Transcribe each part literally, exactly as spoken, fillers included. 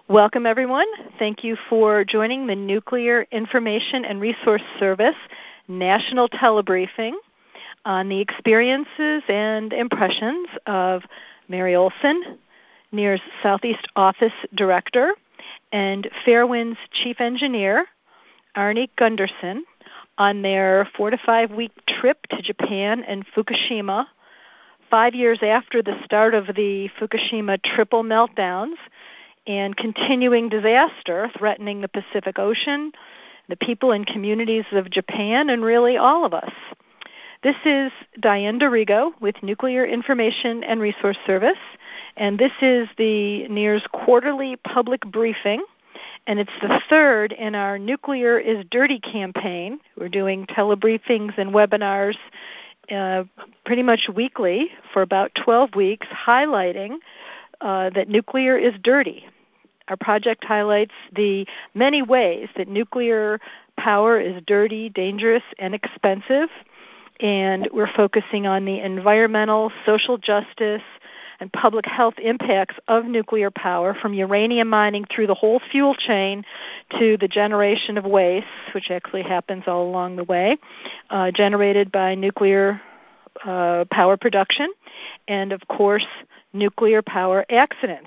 Welcome, everyone. Thank you for joining the Nuclear Information and Resource Service National Telebriefing on the experiences and impressions of Mary Olson, NEAR's Southeast Office Director, and Fairwind's Chief Engineer, Arnie Gunderson, on their four to five week trip to Japan and Fukushima, five years after the start of the Fukushima triple meltdowns and continuing disaster threatening the Pacific Ocean, the people and communities of Japan, and really all of us. This is Diane Dorigo with Nuclear Information and Resource Service, and this is the NEAR's quarterly public briefing, and it's the third in our Nuclear is Dirty campaign. We're doing telebriefings and webinars uh, pretty much weekly for about twelve weeks, highlighting uh, that nuclear is dirty. Our project highlights the many ways that nuclear power is dirty, dangerous, and expensive, and we're focusing on the environmental, social justice, and public health impacts of nuclear power, from uranium mining through the whole fuel chain to the generation of waste, which actually happens all along the way, uh, generated by nuclear uh, power production, and of course, nuclear power accidents.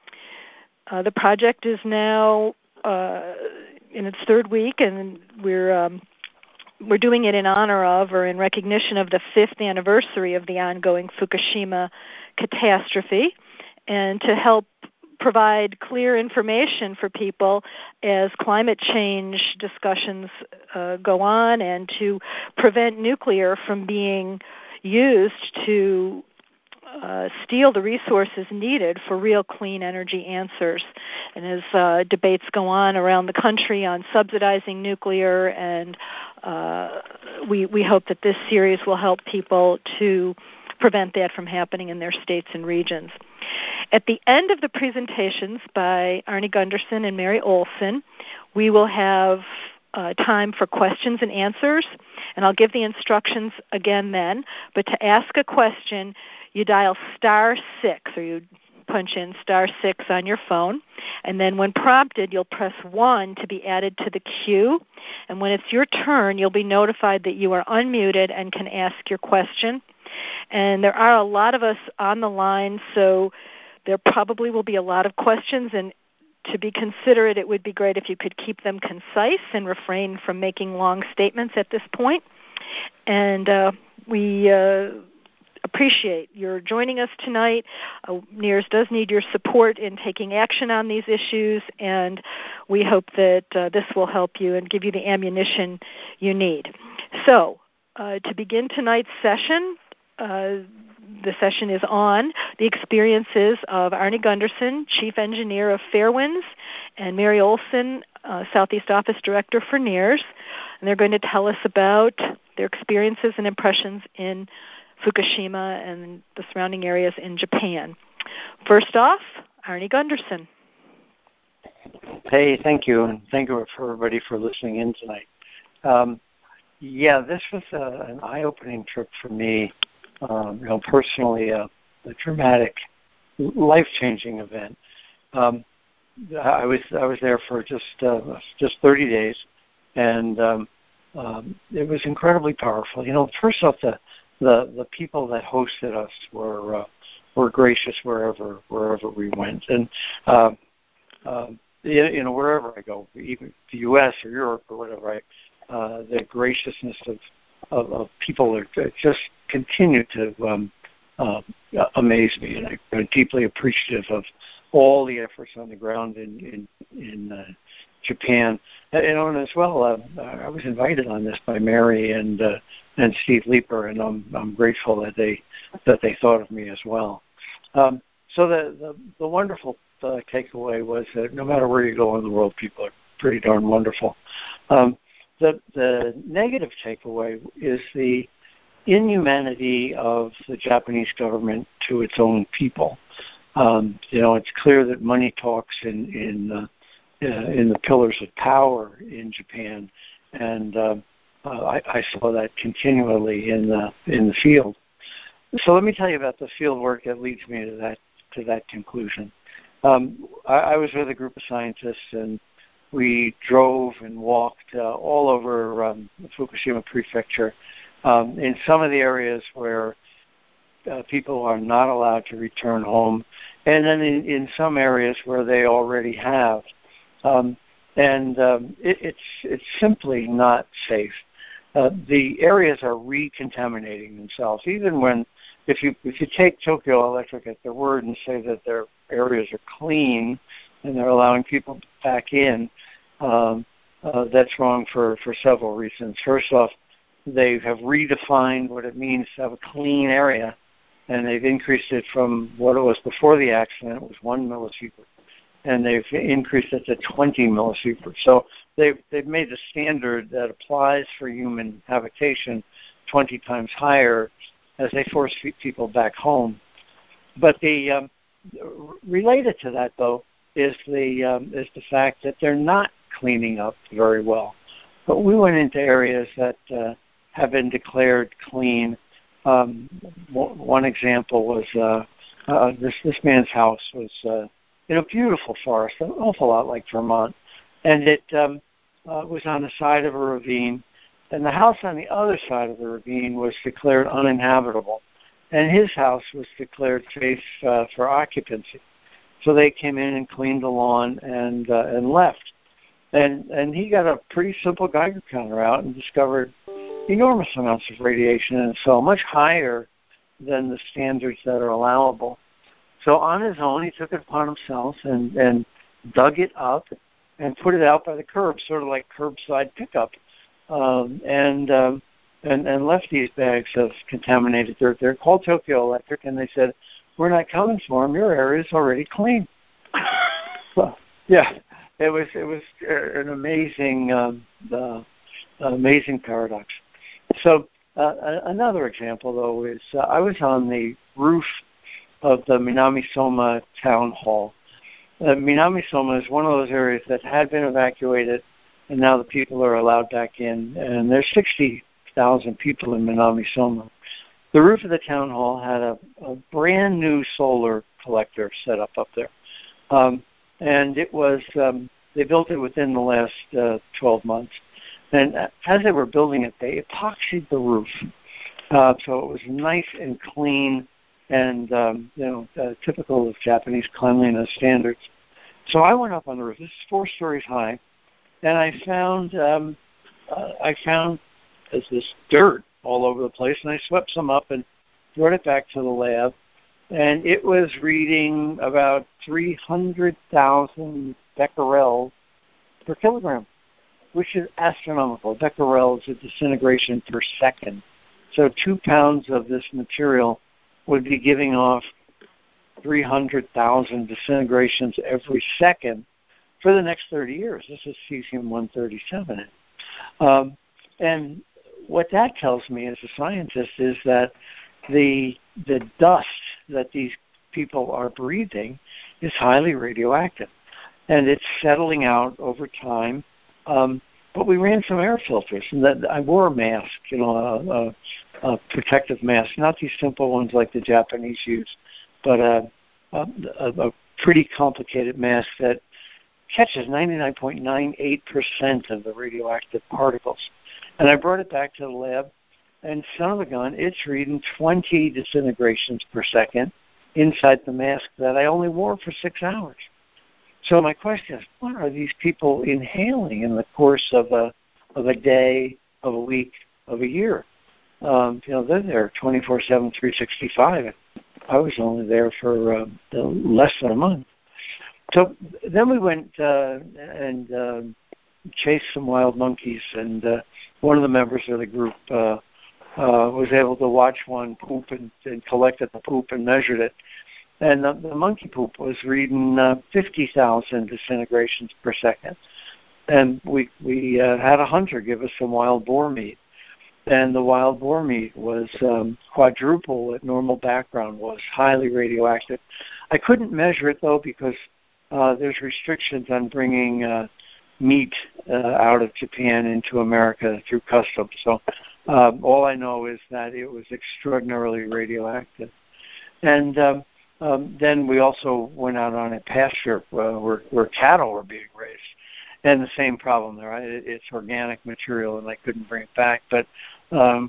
Uh, the project is now uh, in its third week, and we're um, we're doing it in honor of, or in recognition of, the fifth anniversary of the ongoing Fukushima catastrophe, and to help provide clear information for people as climate change discussions uh, go on, and to prevent nuclear from being used to Uh, steal the resources needed for real clean energy answers. And as uh, debates go on around the country on subsidizing nuclear, and uh, we, we hope that this series will help people to prevent that from happening in their states and regions. At the end of the presentations by Arnie Gunderson and Mary Olson, we will have Uh, time for questions and answers, and I'll give the instructions again then. But to ask a question, you dial star six, or you punch in star six on your phone, and then when prompted, you'll press one to be added to the queue, and when it's your turn, you'll be notified that you are unmuted and can ask your question. And there are a lot of us on the line, so there probably will be a lot of questions, and to be considerate, it would be great if you could keep them concise and refrain from making long statements at this point. And uh, we uh, appreciate your joining us tonight. Uh, NEARS does need your support in taking action on these issues, and we hope that uh, this will help you and give you the ammunition you need. So, uh, to begin tonight's session, uh, the session is on the experiences of Arnie Gunderson, Chief Engineer of Fairwinds, and Mary Olson, uh, Southeast Office Director for NEARS. And they're going to tell us about their experiences and impressions in Fukushima and the surrounding areas in Japan. First off, Arnie Gunderson. Hey, thank you, and thank you for everybody for listening in tonight. Um, yeah, this was a, an eye-opening trip for me. Um, you know, personally, a, a dramatic, life-changing event. Um, I was I was there for just uh, just thirty days, and um, um, it was incredibly powerful. You know, first off, the the, the people that hosted us were uh, were gracious wherever wherever we went, and uh, um, you, you know, wherever I go, even the U S or Europe or whatever, I, uh, the graciousness of Of, of people that just continue to um, uh, amaze me, and I, I'm deeply appreciative of all the efforts on the ground in in, in uh, Japan. And, you know, and as well, uh, I was invited on this by Mary and uh, and Steve Leeper, and I'm I'm grateful that they that they thought of me as well. Um, so the, the the wonderful uh, takeaway was that no matter where you go in the world, people are pretty darn wonderful. Um, The, the negative takeaway is the inhumanity of the Japanese government to its own people. Um, you know, it's clear that money talks in in, uh, uh, in the pillars of power in Japan, and uh, uh, I, I saw that continually in the in the field. So let me tell you about the field work that leads me to that to that conclusion. Um, I, I was with a group of scientists, and we drove and walked uh, all over um, Fukushima Prefecture um, in some of the areas where uh, people are not allowed to return home, and then in, in some areas where they already have. Um, and um, it, it's it's simply not safe. Uh, the areas are recontaminating themselves. Even when, if you if you take Tokyo Electric at their word and say that their areas are clean and they're allowing people back in, um, uh, that's wrong for, for several reasons. First off, they have redefined what it means to have a clean area, and they've increased it from what it was before the accident, it was one millisievert, and they've increased it to twenty millisieverts. So they've, they've made the standard that applies for human habitation twenty times higher as they force people back home. But the um, related to that, though, is the um, is the fact that they're not cleaning up very well. But we went into areas that uh, have been declared clean. Um, one example was uh, uh, this this man's house was uh, in a beautiful forest, an awful lot like Vermont, and it um, uh, was on the side of a ravine, and the house on the other side of the ravine was declared uninhabitable, and his house was declared safe uh, for occupancy. So they came in and cleaned the lawn and uh, and left, and and he got a pretty simple Geiger counter out and discovered enormous amounts of radiation, and so much higher than the standards that are allowable. So on his own, he took it upon himself and, and dug it up and put it out by the curb, sort of like curbside pickup, um, and, um, and and left these bags of contaminated dirt there. Called Tokyo Electric, and they said, "We're not coming for them. Your area is already clean." So, yeah, it was it was an amazing um, uh, amazing paradox. So uh, another example, though, is uh, I was on the roof of the Minami-Soma Town Hall. Uh, Minami-Soma is one of those areas that had been evacuated, and now the people are allowed back in. And there's sixty thousand people in Minami-Soma. The roof of the town hall had a, a brand new solar collector set up up there. Um, and it was, um, they built it within the last uh, twelve months. And as they were building it, they epoxied the roof. Uh, so it was nice and clean and, um, you know, uh, typical of Japanese cleanliness standards. So I went up on the roof. This is four stories high. And I found, um, uh, I found this, this dirt all over the place. And I swept some up and brought it back to the lab. And it was reading about three hundred thousand becquerels per kilogram, which is astronomical. Becquerel is a disintegration per second. So two pounds of this material would be giving off three hundred thousand disintegrations every second for the next thirty years. This is cesium one thirty-seven. Um, and what that tells me as a scientist is that the the dust that these people are breathing is highly radioactive, and it's settling out over time. Um, but we ran some air filters, and that I wore a mask, you know, a, a, a protective mask, not these simple ones like the Japanese use, but a, a, a pretty complicated mask that catches ninety-nine point nine eight percent of the radioactive particles. And I brought it back to the lab, and son of a gun, it's reading twenty disintegrations per second inside the mask that I only wore for six hours. So my question is, what are these people inhaling in the course of a of a day, of a week, of a year? Um, you know, they're there twenty-four seven, three sixty-five. I was only there for uh, less than a month. So then we went uh, and uh, chased some wild monkeys, and uh, one of the members of the group uh, uh, was able to watch one poop and, and collected the poop and measured it. And the, the monkey poop was reading uh, fifty thousand disintegrations per second. And we we uh, had a hunter give us some wild boar meat. And the wild boar meat was um, quadruple what normal background was, highly radioactive. I couldn't measure it, though, because uh, there's restrictions on bringing uh, meat uh, out of Japan into America through customs. So um, all I know is that it was extraordinarily radioactive. And um, Um, then we also went out on a pasture uh, where, where cattle were being raised. And the same problem there. Right? It's organic material, and I couldn't bring it back. But um,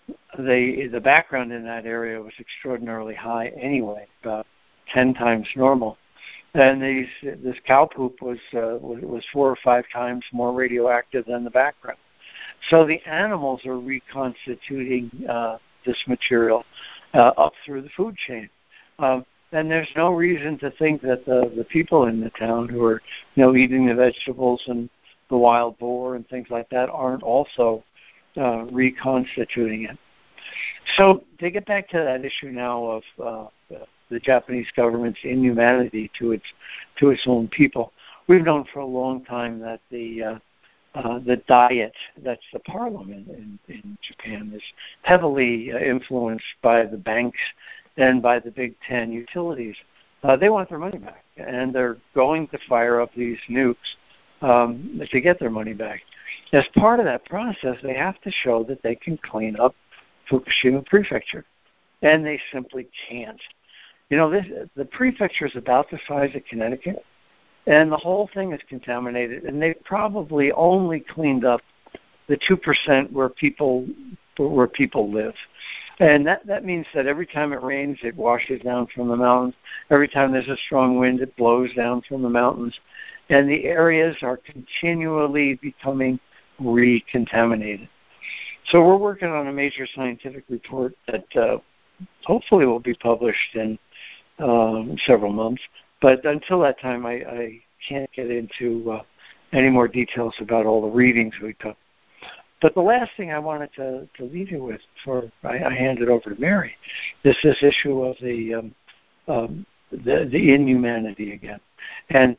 the the background in that area was extraordinarily high anyway, about ten times normal. And these this cow poop was uh, was four or five times more radioactive than the background. So the animals are reconstituting uh, this material uh, up through the food chain. Um, And there's no reason to think that the, the people in the town who are, you know, eating the vegetables and the wild boar and things like that aren't also uh, reconstituting it. So to get back to that issue now of uh, the Japanese government's inhumanity to its to its own people, we've known for a long time that the uh, uh, the diet, that's the parliament in, in Japan, is heavily uh, influenced by the banks and by the Big Ten utilities. Uh, they want their money back, and they're going to fire up these nukes um, to get their money back. As part of that process, they have to show that they can clean up Fukushima Prefecture, and they simply can't. You know, this, the prefecture is about the size of Connecticut, and the whole thing is contaminated, and they've probably only cleaned up the two percent where people where people live. And that, that means that every time it rains, it washes down from the mountains. Every time there's a strong wind, it blows down from the mountains. And the areas are continually becoming recontaminated. So we're working on a major scientific report that uh, hopefully will be published in um, several months. But until that time, I, I can't get into uh, any more details about all the readings we took. But the last thing I wanted to, to leave you with before I, I hand it over to Mary is this issue of the, um, um, the the inhumanity again. And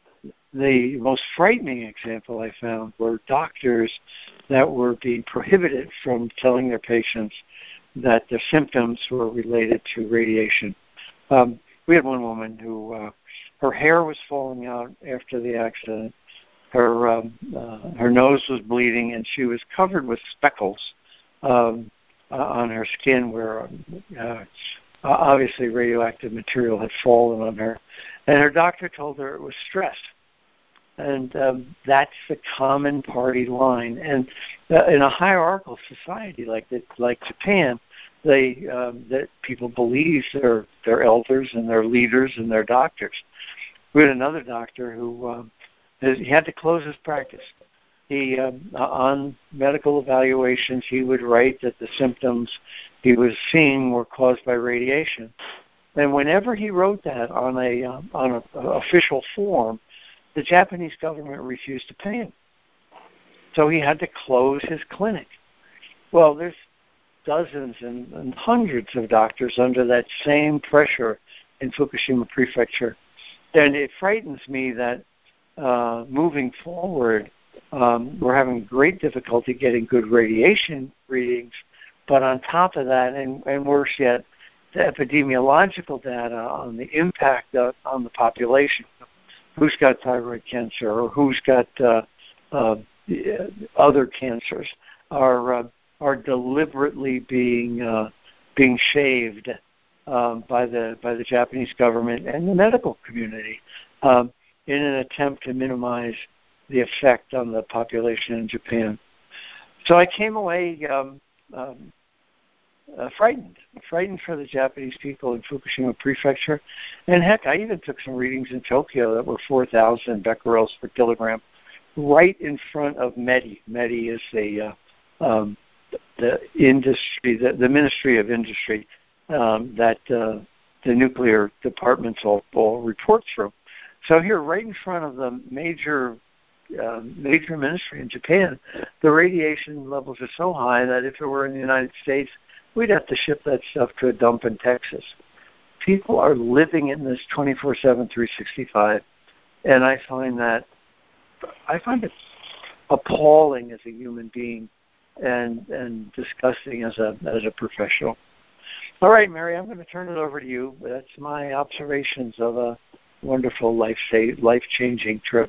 the most frightening example I found were doctors that were being prohibited from telling their patients that their symptoms were related to radiation. Um, we had one woman who, uh, her hair was falling out after the accident. Her um, uh, her nose was bleeding, and she was covered with speckles um, uh, on her skin where uh, obviously radioactive material had fallen on her. And her doctor told her it was stress. And um, that's the common party line. And uh, in a hierarchical society like the, like Japan, they um, that people believe their their elders and their leaders and their doctors. We had another doctor who um, he had to close his practice. He um, on medical evaluations, he would write that the symptoms he was seeing were caused by radiation. And whenever he wrote that on a um, on a, a official form, the Japanese government refused to pay him. So he had to close his clinic. Well, there's dozens and, and hundreds of doctors under that same pressure in Fukushima Prefecture. And it frightens me that uh, moving forward, um, we're having great difficulty getting good radiation readings. But on top of that, and, and worse yet, the epidemiological data on the impact of, on the population, who's got thyroid cancer or who's got uh, uh, other cancers, are uh, are deliberately being uh, being shaved um, by the by the Japanese government and the medical community um, in an attempt to minimize the effect on the population in Japan. So I came away um, um, uh, frightened, frightened for the Japanese people in Fukushima Prefecture. And heck, I even took some readings in Tokyo that were four thousand becquerels per kilogram, right in front of METI. METI is the uh, um, the industry, the, the Ministry of Industry um, that uh, the nuclear departments all, all report through. So here, right in front of the major uh, major ministry in Japan, the radiation levels are so high that if it were in the United States, we'd have to ship that stuff to a dump in Texas. People are living in this twenty-four seven, three sixty-five, and I find that I find it appalling as a human being, and and disgusting as a as a professional. All right, Mary, I'm going to turn it over to you. That's my observations of a wonderful life life changing trip.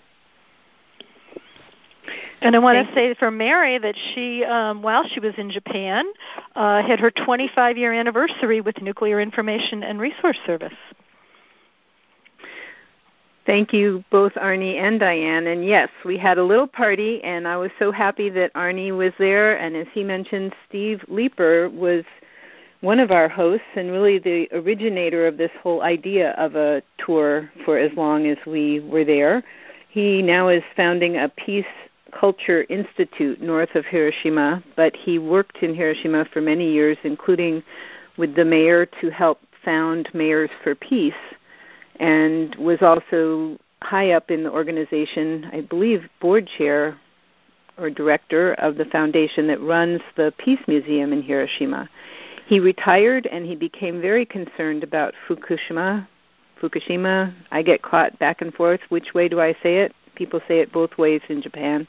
And I want to say for Mary that she, um, while she was in Japan, uh, had her twenty-five year anniversary with Nuclear Information and Resource Service. Thank you, both Arnie and Diane. And yes, we had a little party, and I was so happy that Arnie was there. And as he mentioned, Steve Leeper was one of our hosts and really the originator of this whole idea of a tour for as long as we were there. He now is founding a Peace Culture Institute north of Hiroshima, but he worked in Hiroshima for many years, including with the mayor to help found Mayors for Peace, and was also high up in the organization, I believe board chair or director of the foundation that runs the Peace Museum in Hiroshima. He retired and he became very concerned about Fukushima. Fukushima, I get caught back and forth. Which way do I say it? People say it both ways in Japan.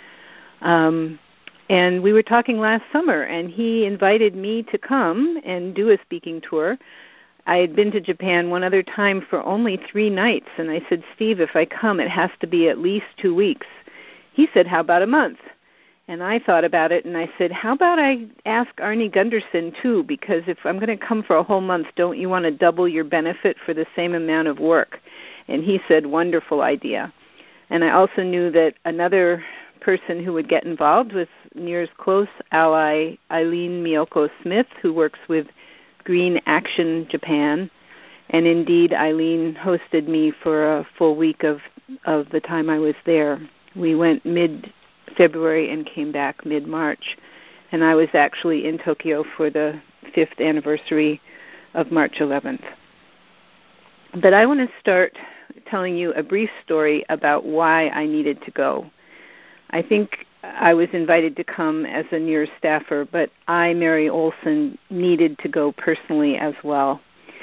Um, and we were talking last summer, and he invited me to come and do a speaking tour. I had been to Japan one other time for only three nights, and I said, Steve, if I come, it has to be at least two weeks. He said, how about a month? And I thought about it, and I said, how about I ask Arnie Gundersen, too, because if I'm going to come for a whole month, don't you want to double your benefit for the same amount of work? And he said, wonderful idea. And I also knew that another person who would get involved was Near's close ally, Eileen Miyoko Smith, who works with Green Action Japan. And indeed, Eileen hosted me for a full week of, of the time I was there. We went mid February and came back mid-March. And I was actually in Tokyo for the fifth anniversary of March eleventh. But I want to start telling you a brief story about why I needed to go. I think I was invited to come as a Near staffer, but I, Mary Olson, needed to go personally as well.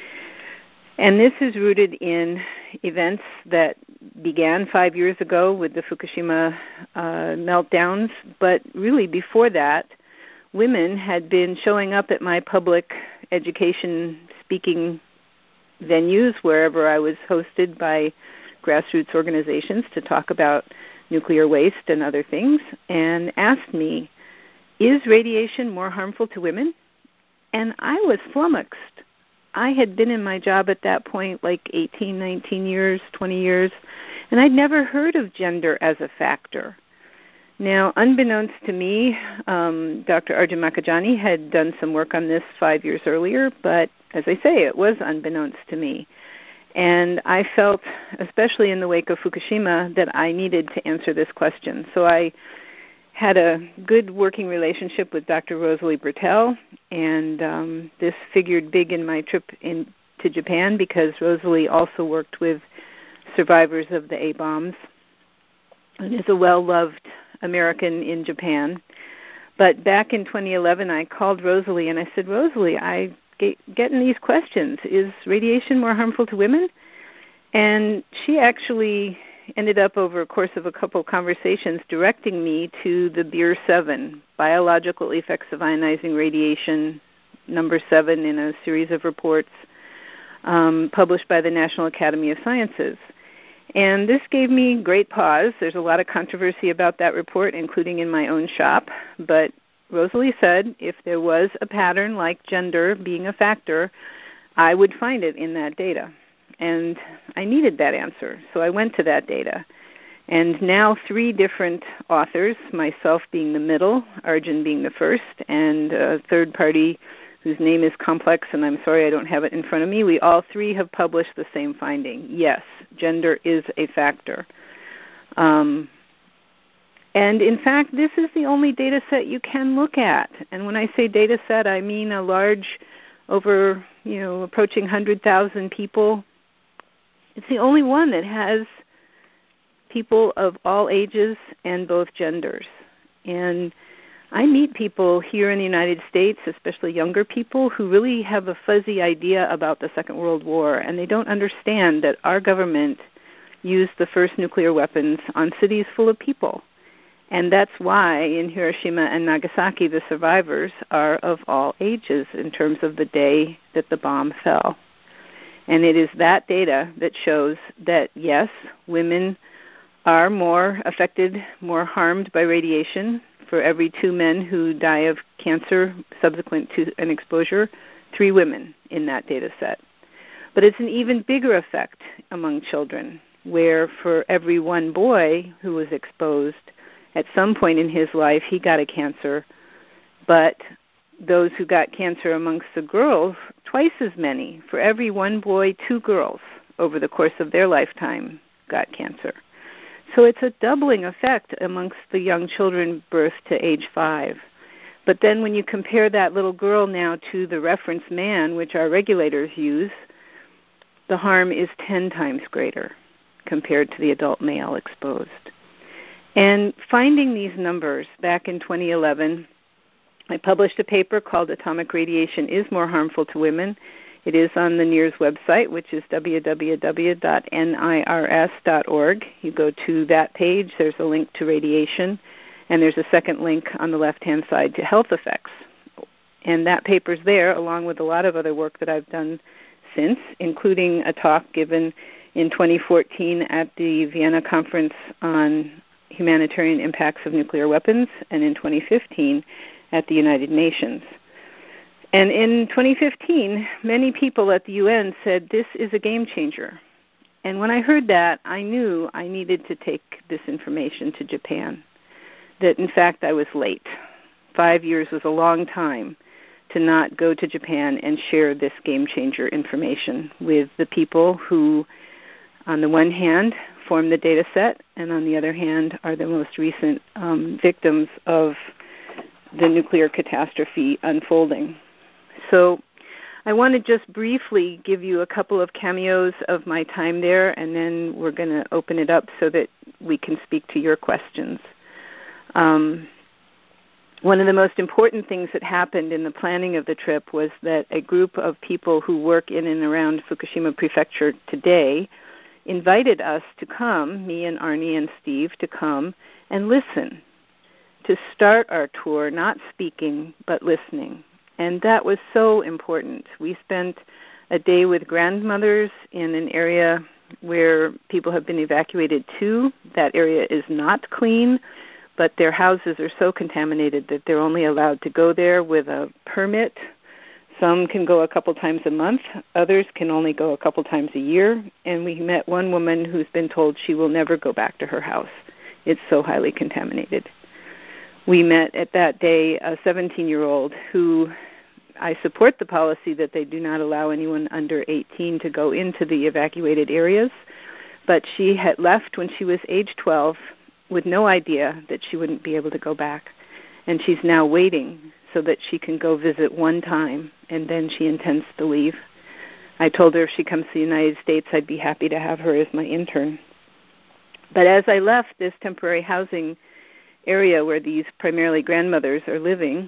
And this is rooted in events that began five years ago with the Fukushima uh, meltdowns, but really before that, women had been showing up at my public education speaking venues wherever I was hosted by grassroots organizations to talk about nuclear waste and other things, and asked me, is radiation more harmful to women? And I was flummoxed. I had been in my job at that point like eighteen, nineteen years, twenty years, and I'd never heard of gender as a factor. Now, unbeknownst to me, um, Doctor Arjun Makajani had done some work on this five years earlier, but as I say, it was unbeknownst to me. And I felt, especially in the wake of Fukushima, that I needed to answer this question. So I had a good working relationship with Doctor Rosalie Bertel, and um, this figured big in my trip in, to Japan because Rosalie also worked with survivors of the A-bombs and is a well-loved American in Japan. But back in twenty eleven, I called Rosalie and I said, Rosalie, I get, getting these questions. Is radiation more harmful to women? And she actually ended up over a course of a couple conversations directing me to the B I R seven, Biological Effects of Ionizing Radiation, number seven in a series of reports um, published by the National Academy of Sciences. And this gave me great pause. There's a lot of controversy about that report, including in my own shop. But Rosalie said if there was a pattern like gender being a factor, I would find it in that data. And I needed that answer, so I went to that data. And now three different authors, myself being the middle, Arjun being the first, and a third party whose name is complex, and I'm sorry I don't have it in front of me, we all three have published the same finding. Yes, gender is a factor. Um, and in fact, this is the only data set you can look at. And when I say data set, I mean a large, over, you know, approaching one hundred thousand people. It's the only one that has people of all ages and both genders. And I meet people here in the United States, especially younger people, who really have a fuzzy idea about the Second World War, and they don't understand that our government used the first nuclear weapons on cities full of people. And that's why in Hiroshima and Nagasaki, the survivors are of all ages in terms of the day that the bomb fell. And it is that data that shows that, yes, women are more affected, more harmed by radiation. For every two men who die of cancer subsequent to an exposure, three women in that data set. But it's an even bigger effect among children. where for every one boy who was exposed, at some point in his life he got a cancer, but those who got cancer amongst the girls, twice as many. For every one boy, two girls over the course of their lifetime got cancer. So it's a doubling effect amongst the young children birth to age five. But then when you compare that little girl now to the reference man, which our regulators use, the harm is ten times greater compared to the adult male exposed. And finding these numbers back in twenty eleven, I published a paper called Atomic Radiation is More Harmful to Women. It is on the N I R S website, which is w w w dot n i r s dot org. You go to that page, there's a link to radiation, and there's a second link on the left-hand side to health effects. And that paper's there, along with a lot of other work that I've done since, including a talk given in twenty fourteen at the Vienna Conference on Humanitarian Impacts of Nuclear Weapons, and in twenty fifteen at the United Nations. And in twenty fifteen, many people at the U N said, this is a game changer. And when I heard that, I knew I needed to take this information to Japan, that in fact I was late. Five years was a long time to not go to Japan and share this game changer information with the people who, on the one hand, form the data set, and on the other hand, are the most recent um, victims of the nuclear catastrophe unfolding. So I want to just briefly give you a couple of cameos of my time there, and then we're going to open it up so that we can speak to your questions. Um, one of the most important things that happened in the planning of the trip was that a group of people who work in and around Fukushima Prefecture today invited us to come, me and Arnie and Steve, to come and listen, to start our tour, not speaking, but listening. And that was so important. We spent a day with grandmothers in an area where people have been evacuated to. That area is not clean, but their houses are so contaminated that they're only allowed to go there with a permit. Some can go a couple times a month. Others can only go a couple times a year. And we met one woman who's been told she will never go back to her house. It's so highly contaminated. We met at that day a seventeen-year-old who, I support the policy that they do not allow anyone under eighteen to go into the evacuated areas, but she had left when she was age twelve with no idea that she wouldn't be able to go back. And she's now waiting so that she can go visit one time, and then she intends to leave. I told her if she comes to the United States, I'd be happy to have her as my intern. But as I left this temporary housing area where these primarily grandmothers are living,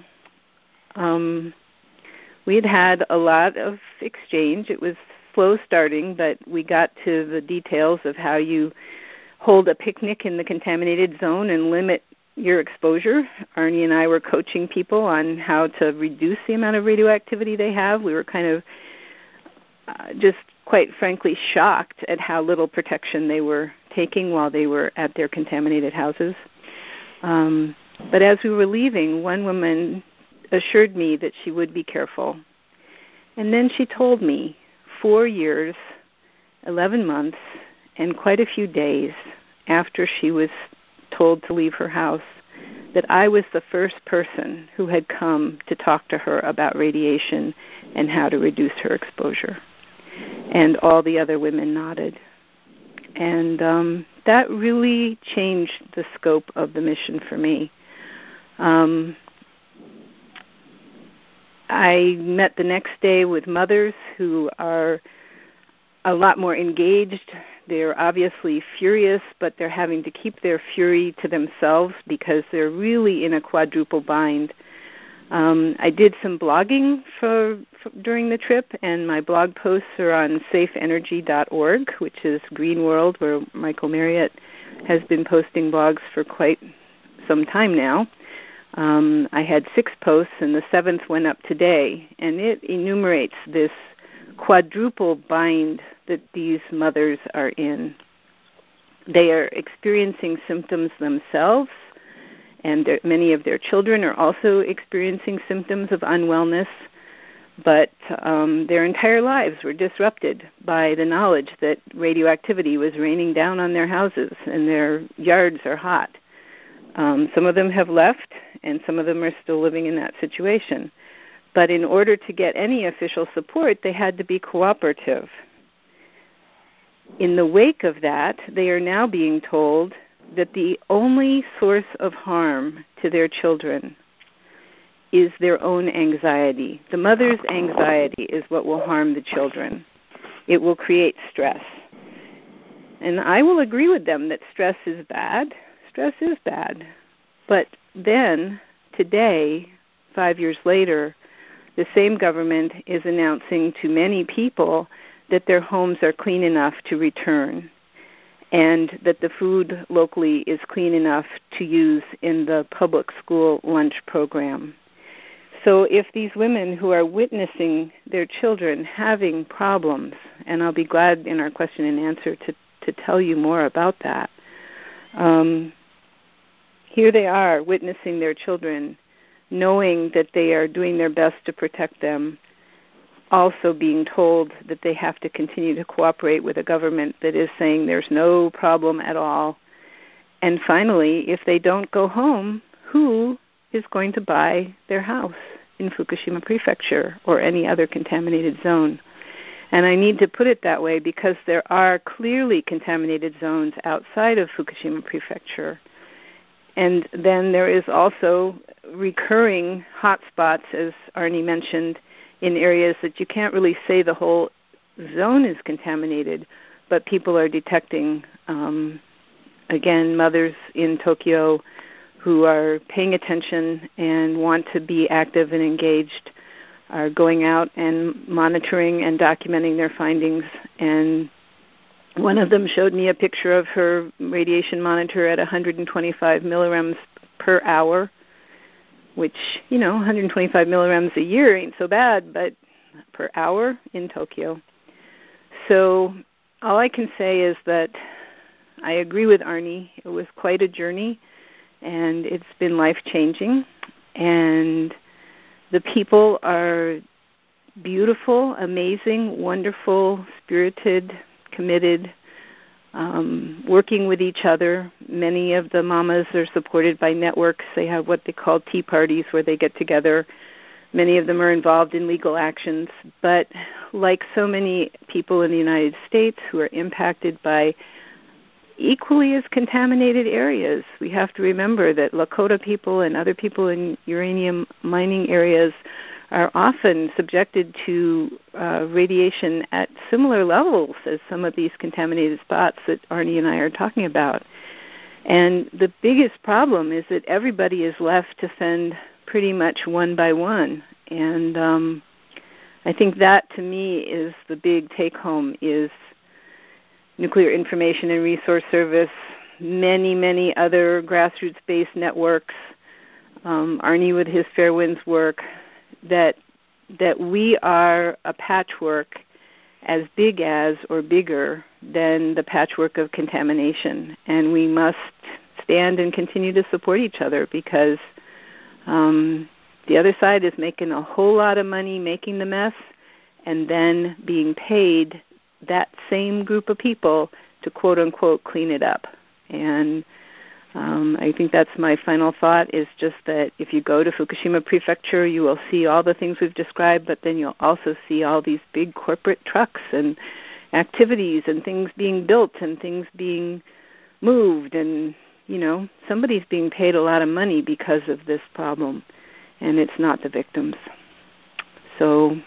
um, we had had a lot of exchange. It was slow starting, but we got to the details of how you hold a picnic in the contaminated zone and limit your exposure. Arnie and I were coaching people on how to reduce the amount of radioactivity they have. We were kind of uh, just quite frankly shocked at how little protection they were taking while they were at their contaminated houses. Um, but as we were leaving, one woman assured me that she would be careful. And then she told me four years, eleven months, and quite a few days after she was told to leave her house, that I was the first person who had come to talk to her about radiation and how to reduce her exposure. And all the other women nodded. And um, that really changed the scope of the mission for me. Um, I met the next day with mothers who are a lot more engaged. They're obviously furious, but they're having to keep their fury to themselves because they're really in a quadruple bind. Um, I did some blogging for, for during the trip, and my blog posts are on safe energy dot org, which is Green World, where Michael Marriott has been posting blogs for quite some time now. Um, I had six posts, and the seventh went up today, and it enumerates this quadruple bind that these mothers are in. They are experiencing symptoms themselves, and many of their children are also experiencing symptoms of unwellness. but um, their entire lives were disrupted by the knowledge that radioactivity was raining down on their houses and their yards are hot. Um, some of them have left, and some of them are still living in that situation. But in order to get any official support, they had to be cooperative. In the wake of that, they are now being told that the only source of harm to their children is their own anxiety. The mother's anxiety is what will harm the children. It will create stress. And I will agree with them that stress is bad. Stress is bad. But then, today, five years later, the same government is announcing to many people that their homes are clean enough to return, and that the food locally is clean enough to use in the public school lunch program. So if these women who are witnessing their children having problems, and I'll be glad in our question and answer to, to tell you more about that, um, here they are witnessing their children, knowing that they are doing their best to protect them, also being told that they have to continue to cooperate with a government that is saying there's no problem at all. And finally, if they don't go home, who is going to buy their house in Fukushima Prefecture or any other contaminated zone? And I need to put it that way because there are clearly contaminated zones outside of Fukushima Prefecture. And then there is also recurring hotspots, as Arnie mentioned, in areas that you can't really say the whole zone is contaminated, but people are detecting, um, again, mothers in Tokyo who are paying attention and want to be active and engaged are going out and monitoring and documenting their findings. And one of them showed me a picture of her radiation monitor at one hundred twenty-five millirems per hour, which, you know, one hundred twenty-five millirems a year ain't so bad, but per hour in Tokyo. So all I can say is that I agree with Arnie. It was quite a journey, and it's been life-changing. And the people are beautiful, amazing, wonderful, spirited, committed, um, working with each other. Many of the mamas are supported by networks. They have what they call tea parties where they get together. Many of them are involved in legal actions. But like so many people in the United States who are impacted by equally as contaminated areas, we have to remember that Lakota people and other people in uranium mining areas are often subjected to uh, radiation at similar levels as some of these contaminated spots that Arnie and I are talking about. And the biggest problem is that everybody is left to fend pretty much one by one. And um, I think that, to me, is the big take-home, is Nuclear Information and Resource Service, many, many other grassroots-based networks, um, Arnie with his Fair Winds work, that that we are a patchwork as big as or bigger than the patchwork of contamination. And we must stand and continue to support each other because um, the other side is making a whole lot of money making the mess and then being paid that same group of people to quote-unquote clean it up. And Um, I think that's my final thought, is just that if you go to Fukushima Prefecture, you will see all the things we've described, but then you'll also see all these big corporate trucks and activities and things being built and things being moved. And, you know, somebody's being paid a lot of money because of this problem, and it's not the victims. So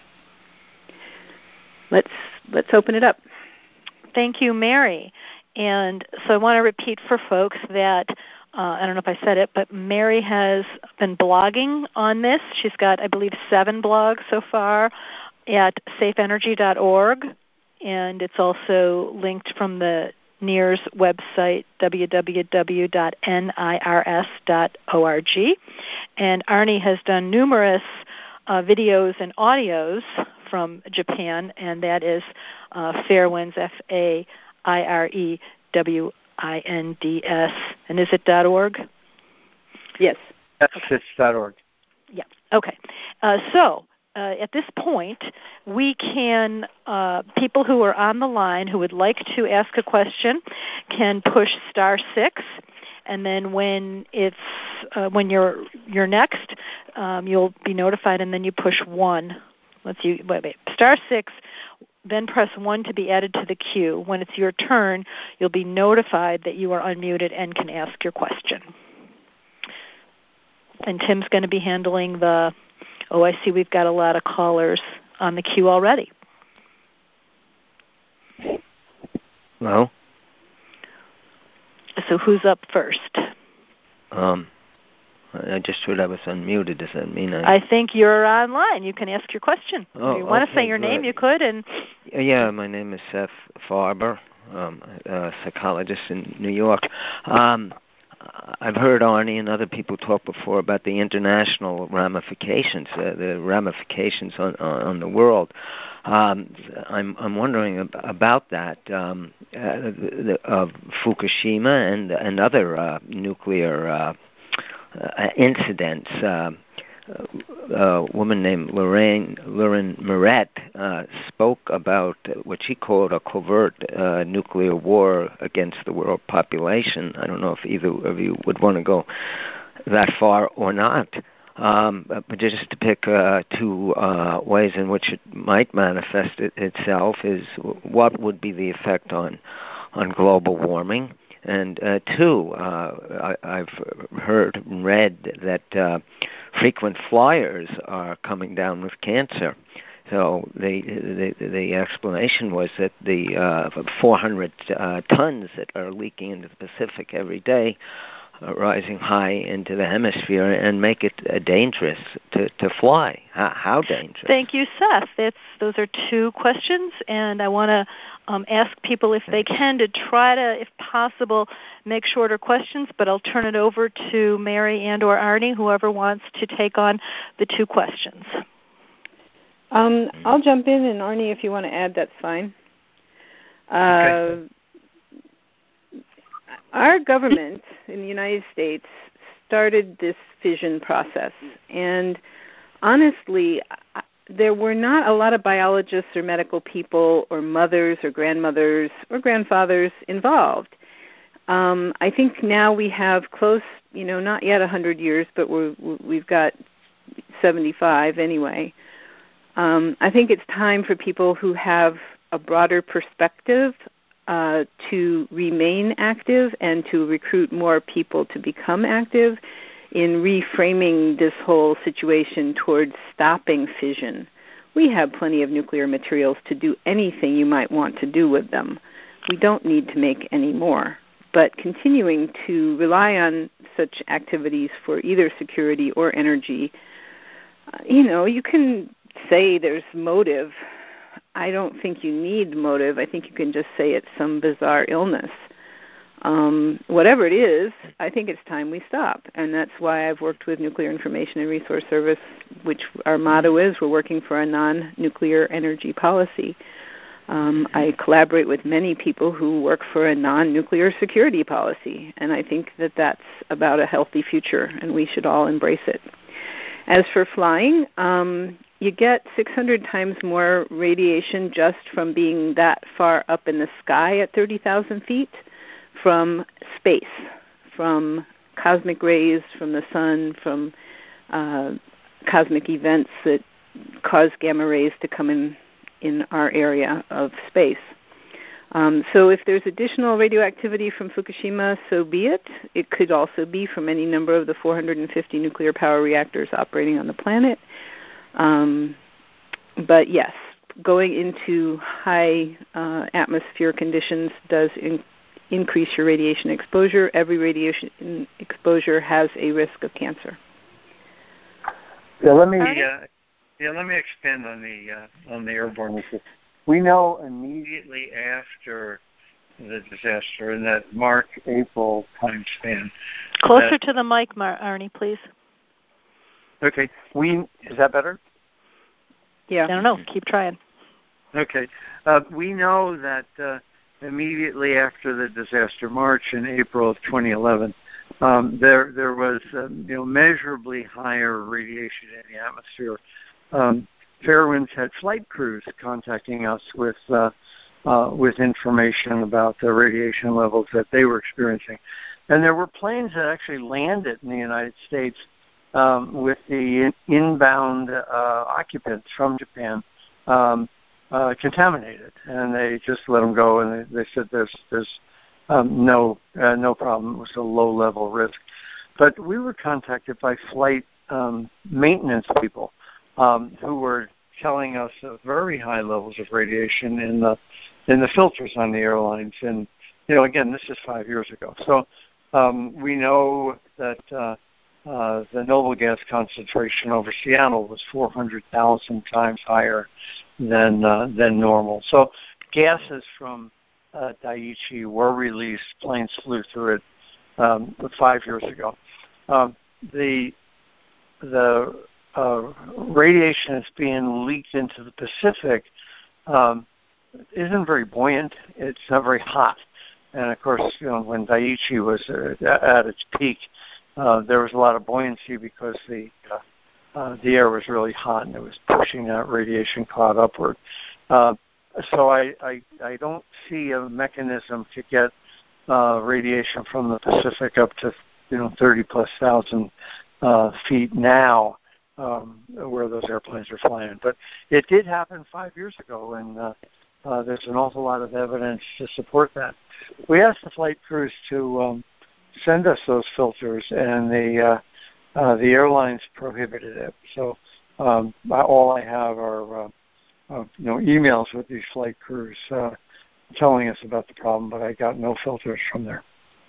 let's let's open it up. Thank you, Mary. And so I want to repeat for folks that, uh, I don't know if I said it, but Mary has been blogging on this. She's got, I believe, seven blogs so far at safe energy dot org, and it's also linked from the N I R S website, w w w dot n i r s dot org. And Arnie has done numerous uh, videos and audios from Japan, and that is uh, Fairewinds, F A I R E W I N D S. And is it .org? Yes. Yes, it's .org. Yeah, okay. Uh, so uh, at this point, we can, uh, people who are on the line who would like to ask a question can push star six, and then when it's uh, when you're you're next, um, you'll be notified, and then you push one. Let's you wait, wait, star six. Then press one to be added to the queue. When it's your turn, you'll be notified that you are unmuted and can ask your question. And Tim's going to be handling the, oh, I see we've got a lot of callers on the queue already. Well. So who's up first? Um, I just heard I was unmuted. Does that mean I... I think you're online. You can ask your question. Oh, if you want okay, to say your good. name, you could. And Yeah, my name is Seth Farber, um, a psychologist in New York. Um, I've heard Arnie and other people talk before about the international ramifications, uh, the ramifications on, on the world. Um, I'm, I'm wondering ab- about that um, uh, the, of Fukushima and and other uh, nuclear uh, uh, incidents. Uh, a woman named Lorraine Lauren Moret uh, spoke about what she called a covert uh, nuclear war against the world population. I don't know if either of you would want to go that far or not. Um, but just to pick uh, two uh, ways in which it might manifest it itself is what would be the effect on on global warming. And uh, two, uh, I, I've heard and read that uh, frequent flyers are coming down with cancer. So the the, the explanation was that the uh, four hundred uh, tons that are leaking into the Pacific every day, uh, rising high into the hemisphere, and make it uh, dangerous to, to fly. How, how dangerous? Thank you, Seth. That's, those are two questions, and I want to um, ask people if they can to try to, if possible, make shorter questions, but I'll turn it over to Mary and or Arnie, whoever wants to take on the two questions. Um, I'll jump in, and Arnie, if you want to add, that's fine. Uh, okay. Our government in the United States started this fission process, and honestly, there were not a lot of biologists or medical people or mothers or grandmothers or grandfathers involved. Um, I think now we have close, you know, not yet one hundred years, but we're, we've got seventy-five anyway. Um, I think it's time for people who have a broader perspective uh, to remain active and to recruit more people to become active in reframing this whole situation towards stopping fission. We have plenty of nuclear materials to do anything you might want to do with them. We don't need to make any more. But continuing to rely on such activities for either security or energy, uh, you know, you can say there's motive. I don't think you need motive. I think you can just say it's some bizarre illness. Um, whatever it is, I think it's time we stop. And that's why I've worked with Nuclear Information and Resource Service, which our motto is we're working for a non-nuclear energy policy. Um, I collaborate with many people who work for a non-nuclear security policy, and I think that that's about a healthy future, and we should all embrace it. As for flying, um, you get six hundred times more radiation just from being that far up in the sky at thirty thousand feet from space, from cosmic rays from the sun, from uh, cosmic events that cause gamma rays to come in in our area of space. Um, so if there's additional radioactivity from Fukushima, so be it. It could also be from any number of the four hundred fifty nuclear power reactors operating on the planet. Um, but yes, going into high uh, atmosphere conditions does in- increase your radiation exposure. Every radiation exposure has a risk of cancer. Yeah, let me uh, yeah let me expand on the uh, on the airborne issue. We know immediately after the disaster in that March April time span. Closer that, to the mic, Mar- Arnie, please. Okay, we is that better? Yeah. I don't know. Keep trying. Okay, uh, we know that uh, immediately after the disaster, March and April of twenty eleven, um, there there was um, you know measurably higher radiation in the atmosphere. Um, Fairwinds had flight crews contacting us with uh, uh, with information about the radiation levels that they were experiencing. And there were planes that actually landed in the United States um, with the in- inbound uh, occupants from Japan um, uh, contaminated, and they just let them go. And they, they said there's there's um, no uh, no problem. It was a low level risk. But we were contacted by flight um, maintenance people um, who were telling us of very high levels of radiation in the in the filters on the airlines. And you know, again, this is five years ago. So um, we know that uh, uh, the noble gas concentration over Seattle was four hundred thousand times higher than uh, than normal. So gases from uh, Daiichi were released. Planes flew through it um, five years ago. Um, the the uh, radiation that's being leaked into the Pacific um, isn't very buoyant. It's not very hot. And of course, you know, when Daiichi was uh, at its peak, uh, there was a lot of buoyancy because the uh, uh, the air was really hot and it was pushing that radiation cloud upward. Uh, so I, I I don't see a mechanism to get uh, radiation from the Pacific up to you know thirty plus thousand uh, feet now, um, where those airplanes are flying. But it did happen five years ago, and uh, uh, there's an awful lot of evidence to support that. We asked the flight crews to um, send us those filters, and the uh, uh, the airlines prohibited it. So um, all I have are uh, uh, you know emails with these flight crews uh, telling us about the problem, but I got no filters from there.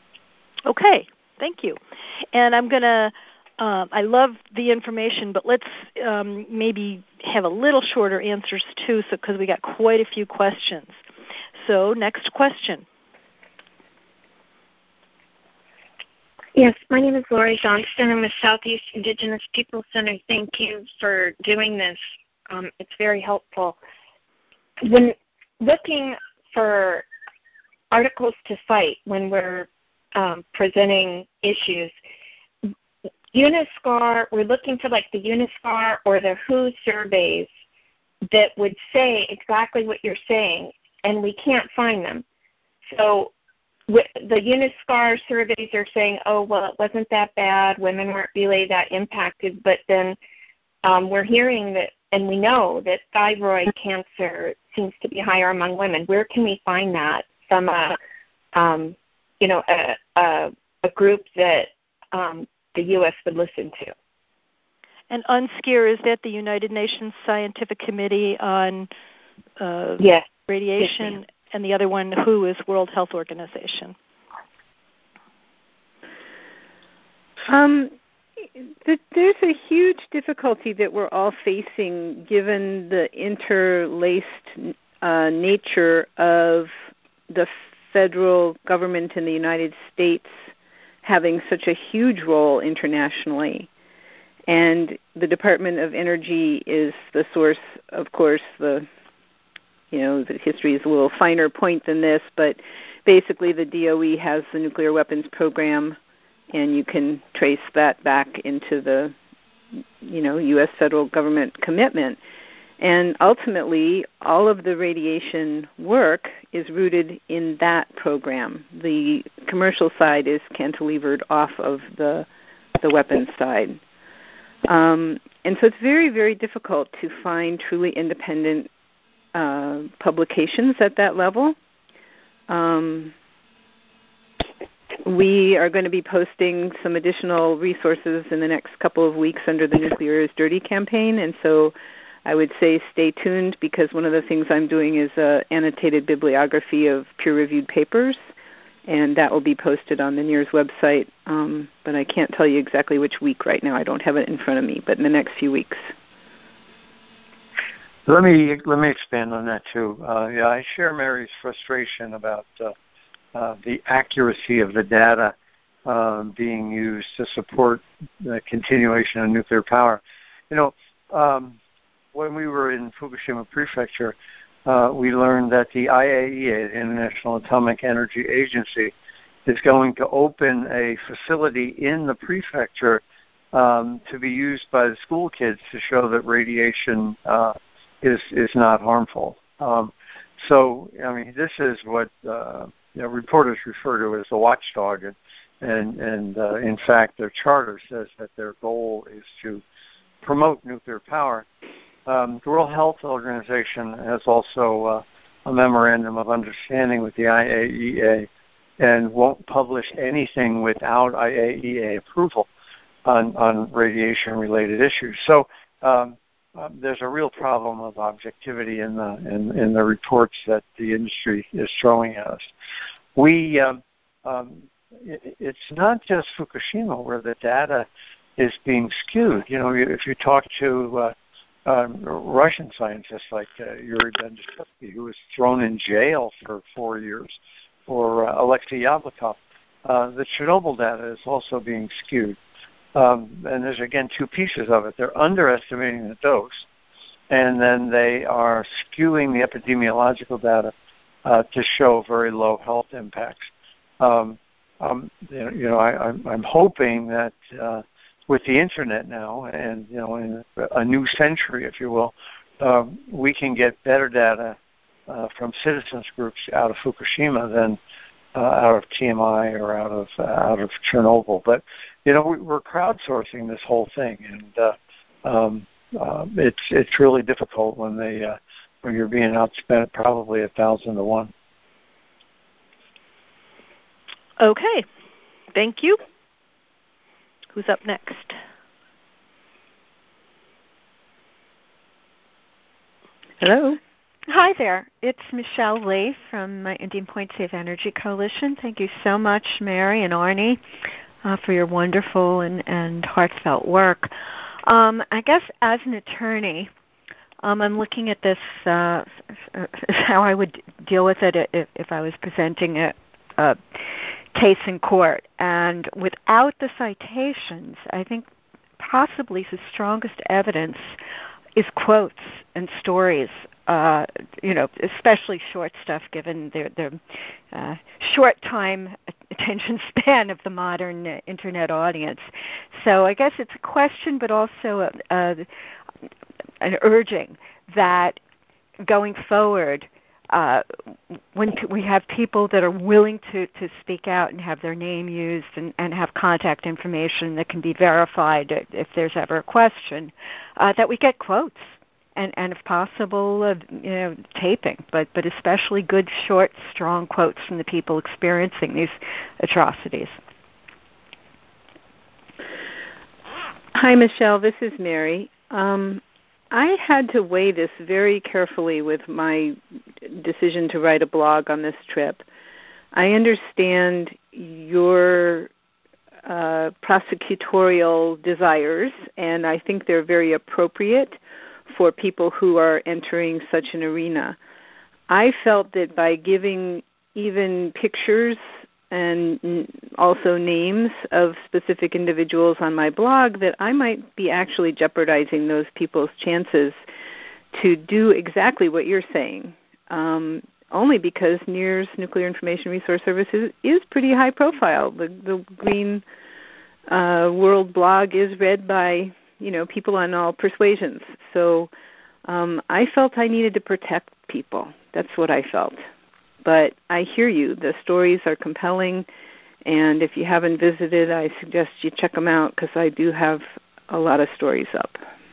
Okay, thank you. And I'm going to, um, I love the information, but let's um, maybe have a little shorter answers too, so because we got quite a few questions. So next question. Yes, my name is Lori Johnston. I'm with Southeast Indigenous People Center. Thank you for doing this. Um, it's very helpful. When looking for articles to cite when we're um, presenting issues, UNSCAR, we're looking for like the UNSCAR or the W H O surveys that would say exactly what you're saying, and we can't find them. So the UNSCAR surveys are saying, oh, well, it wasn't that bad. Women weren't really that impacted. But then um, we're hearing that, and we know that thyroid cancer seems to be higher among women. Where can we find that from a, um, you know, a, a, a group that um, the U S would listen to? And UNSCEAR, is that the United Nations Scientific Committee on uh, yes. Radiation? Yes, and the other one, W H O, is World Health Organization. Um, there's a huge difficulty that we're all facing given the interlaced uh, nature of the federal government in the United States having such a huge role internationally. And the Department of Energy is the source, of course, the You know, the history is a little finer point than this, but basically the D O E has the nuclear weapons program, and you can trace that back into the, you know, U S federal government commitment. And ultimately, all of the radiation work is rooted in that program. The commercial side is cantilevered off of the the weapons side. Um, and so it's very, very difficult to find truly independent uh, publications at that level. Um, we are going to be posting some additional resources in the next couple of weeks under the Nuclear is Dirty campaign, and so I would say stay tuned, because one of the things I'm doing is an annotated bibliography of peer-reviewed papers, and that will be posted on the N I R S website, um, but I can't tell you exactly which week right now. I don't have it in front of me, but in the next few weeks. Let me let me expand on that too. Uh, yeah, I share Mary's frustration about uh, uh, the accuracy of the data uh, being used to support the continuation of nuclear power. You know, um, when we were in Fukushima Prefecture, uh, we learned that the I A E A, the International Atomic Energy Agency, is going to open a facility in the prefecture um, to be used by the school kids to show that radiation uh, is is not harmful. Um, so, I mean, this is what uh, you know, reporters refer to as the watchdog, and and, and uh, in fact, their charter says that their goal is to promote nuclear power. Um, the World Health Organization has also uh, a memorandum of understanding with the I A E A and won't publish anything without I A E A approval on, on radiation-related issues. So um, uh, there's a real problem of objectivity in the in, in the reports that the industry is throwing at us. We um, um, it, it's not just Fukushima where the data is being skewed. You know, if you talk to uh, um, Russian scientists like uh, Yuri Bendersky, who was thrown in jail for four years, or uh, Alexei Yablokov, uh, the Chernobyl data is also being skewed. Um, and there's, again, two pieces of it. They're underestimating the dose, and then they are skewing the epidemiological data uh, to show very low health impacts. Um, um, you know, you know I, I'm, I'm hoping that uh, with the internet now, and you know, in a new century, if you will, um, we can get better data uh, from citizens groups out of Fukushima than uh, out of T M I or out of uh, out of Chernobyl. But you know, we, we're crowdsourcing this whole thing, and uh, um, uh, it's it's really difficult when they uh, when you're being outspent probably a thousand to one. Okay, thank you. Who's up next? Hello. Hi there. It's Michelle Lee from uh, Indian Point Save Energy Coalition. Thank you so much, Mary and Arnie, uh, for your wonderful and, and heartfelt work. Um, I guess as an attorney, um, I'm looking at this, uh, how I would deal with it if, if I was presenting a, a case in court. And without the citations, I think possibly the strongest evidence is quotes and stories, uh, you know, especially short stuff given their, their uh, short time attention span of the modern uh, Internet audience. So I guess it's a question, but also a, a, an urging that going forward, Uh, when we have people that are willing to, to speak out and have their name used and, and have contact information that can be verified if there's ever a question, uh, that we get quotes and, and if possible, uh, you know, taping, but, but especially good, short, strong quotes from the people experiencing these atrocities. Hi, Michelle. This is Mary. Um, I had to weigh this very carefully with my decision to write a blog on this trip. I understand your uh, prosecutorial desires, and I think they're very appropriate for people who are entering such an arena. I felt that by giving even pictures and also names of specific individuals on my blog, that I might be actually jeopardizing those people's chances to do exactly what you're saying, um, only because N I R S, Nuclear Information Resource Services, is pretty high profile. The, the Green uh, World blog is read by, you know, people on all persuasions. So um, I felt I needed to protect people. That's what I felt. But I hear you. The stories are compelling, and if you haven't visited, I suggest you check them out because I do have a lot of stories up.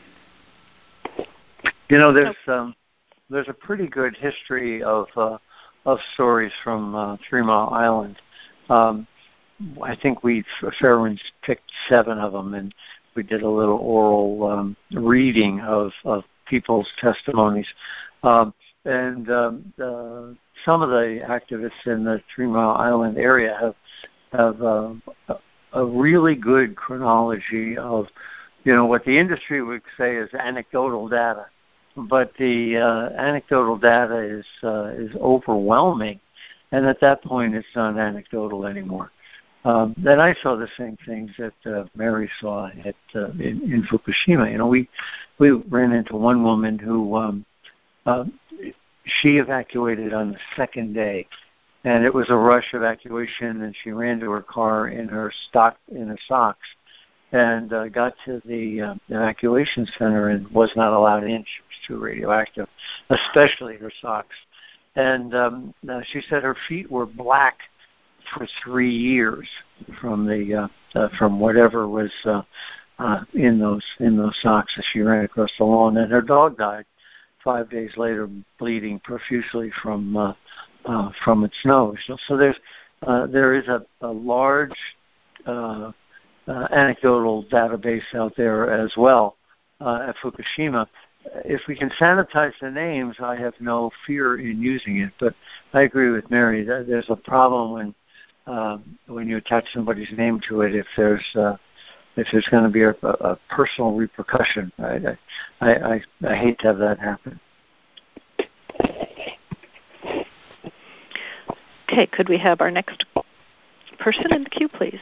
You know, there's um, there's a pretty good history of uh, of stories from uh, Three Mile Island. Um, I think we Fairwinds picked seven of them, and we did a little oral um, reading of, of people's testimonies. Um, and um, uh, some of the activists in the Three Mile Island area have have uh, a really good chronology of, you know, what the industry would say is anecdotal data, but the uh, anecdotal data is uh, is overwhelming, and at that point, it's not anecdotal anymore. Um, then I saw the same things that uh, Mary saw at uh, in, in Fukushima. You know, we we ran into one woman who um, uh, she evacuated on the second day, and it was a rush evacuation. And she ran to her car in her stock in her socks, and uh, got to the uh, evacuation center and was not allowed in. She was too radioactive, especially her socks. And um, uh, she said her feet were black for three years from the uh, uh, from whatever was uh, uh, in those in those socks as she ran across the lawn. And her dog died five days later, bleeding profusely from uh, uh, from its nose. So, so there's uh, there is a, a large uh, uh, anecdotal database out there as well uh, at Fukushima. If we can sanitize the names, I have no fear in using it. But I agree with Mary that there's a problem when uh, when you attach somebody's name to it. If there's uh, if there's going to be a, a personal repercussion, I, I I I hate to have that happen. Okay, could we have our next person in the queue, please?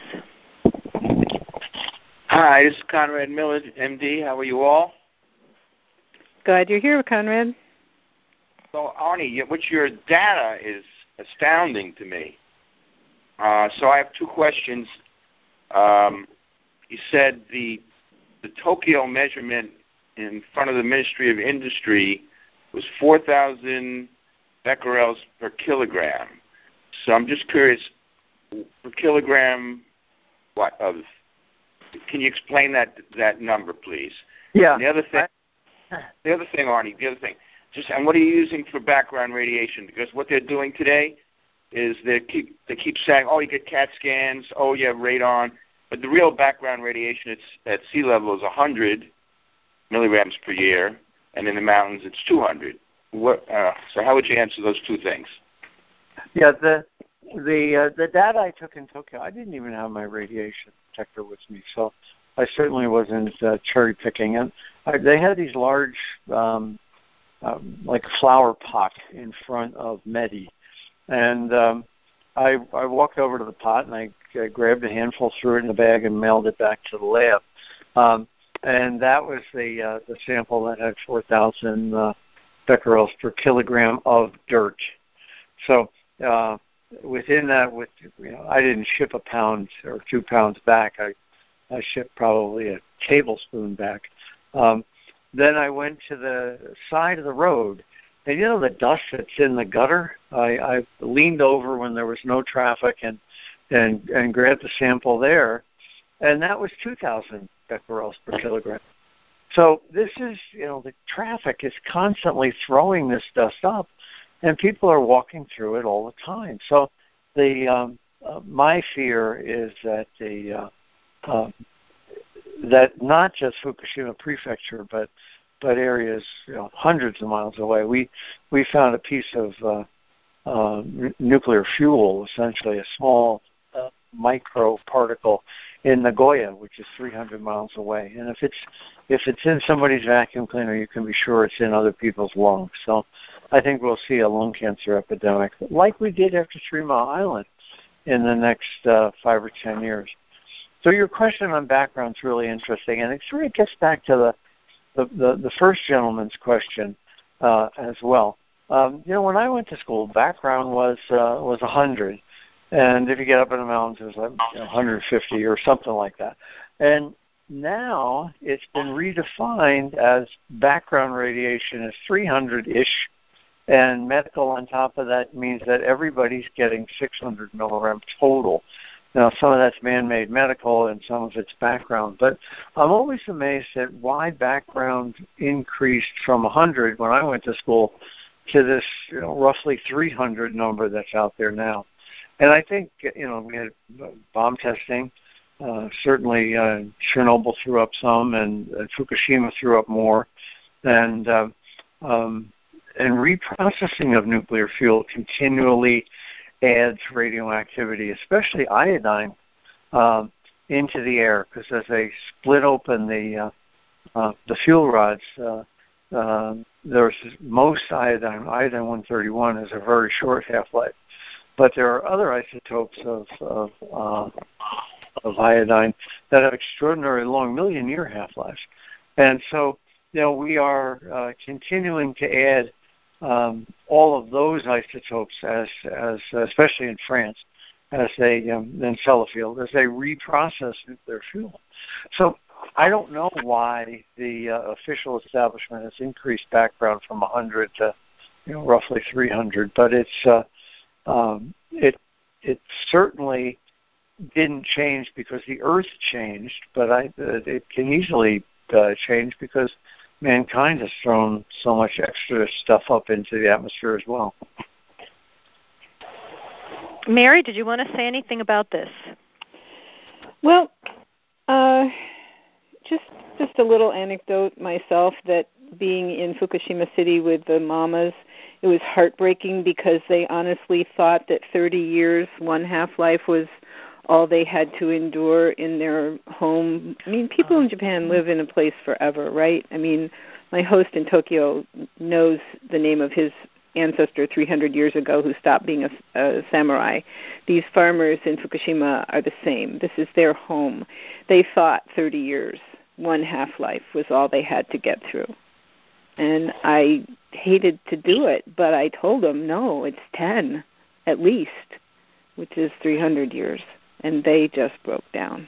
Hi, this is Conrad Miller, M D. How are you all? Glad you're here, Conrad. So, Arnie, what your data is astounding to me. Uh, so I have two questions. Um, you said the the Tokyo measurement in front of the Ministry of Industry was four thousand becquerels per kilogram. So I'm just curious, per kilogram, what of? Can you explain that that number, please? Yeah. And the other thing. The other thing, Arnie, the other thing, just and what are you using for background radiation? Because what they're doing today is they keep they keep saying, oh, you get CAT scans, oh, you have radon, but the real background radiation it's, at sea level is one hundred milligrams per year, and in the mountains it's two hundred. What? Uh, so how would you answer those two things? Yeah, the the uh, the data I took in Tokyo, I didn't even have my radiation detector with me, so I certainly wasn't uh, cherry picking. And I, they had these large, um, um, like flower pot in front of Medi, and um, I I walked over to the pot and I uh, grabbed a handful, threw it in the bag, and mailed it back to the lab. Um, and that was the uh, the sample that had four thousand uh, becquerels per kilogram of dirt. So uh, within that, with you know, I didn't ship a pound or two pounds back. I I shipped probably a tablespoon back. Um, then I went to the side of the road, and you know the dust that's in the gutter? I, I leaned over when there was no traffic and, and, and grabbed the sample there, and that was two thousand becquerels per kilogram. So this is, you know, the traffic is constantly throwing this dust up, and people are walking through it all the time. So the um, uh, my fear is that the uh, Uh, that not just Fukushima Prefecture, but but areas you know, hundreds of miles away. We we found a piece of uh, uh, n- nuclear fuel, essentially a small uh, micro particle in Nagoya, which is three hundred miles away. And if it's if it's in somebody's vacuum cleaner, you can be sure it's in other people's lungs. So I think we'll see a lung cancer epidemic, like we did after Three Mile Island, in the next uh, five or ten years. So your question on background is really interesting, and it sort of gets back to the the, the, the first gentleman's question uh, as well. Um, you know, when I went to school, background was uh, was one hundred, and if you get up in the mountains, it was like you know, one hundred fifty or something like that. And now it's been redefined as background radiation is three hundred-ish, and medical on top of that means that everybody's getting six hundred milligrams total. Now, some of that's man-made medical and some of it's background. But I'm always amazed at why background increased from one hundred when I went to school to this you know, roughly three hundred number that's out there now. And I think, you know, we had bomb testing. Uh, certainly uh, Chernobyl threw up some, and uh, Fukushima threw up more. And, uh, um, and reprocessing of nuclear fuel continually adds radioactivity, especially iodine, um, into the air, because as they split open the uh, uh, the fuel rods, uh, uh, there's most iodine. Iodine one thirty-one has a very short half-life, but there are other isotopes of of, uh, of iodine that have extraordinarily long million-year half-lives, and so you know we are uh, continuing to add Um, all of those isotopes, as, as especially in France, as they um, then Sellafield as they reprocess nuclear fuel. So I don't know why the uh, official establishment has increased background from one hundred to you know roughly three hundred, but it's uh, um, it it certainly didn't change because the Earth changed, but I, uh, it can easily uh, change because mankind has thrown so much extra stuff up into the atmosphere as well. Mary, did you want to say anything about this? Well, uh, just just a little anecdote myself that being in Fukushima City with the mamas, it was heartbreaking because they honestly thought that thirty years, one half-life was all they had to endure in their home. I mean, people in Japan live in a place forever, right? I mean, my host in Tokyo knows the name of his ancestor three hundred years ago who stopped being a, a samurai. These farmers in Fukushima are the same. This is their home. They thought thirty years, one half-life was all they had to get through. And I hated to do it, but I told them, no, it's ten at least, which is three hundred years. And they just broke down.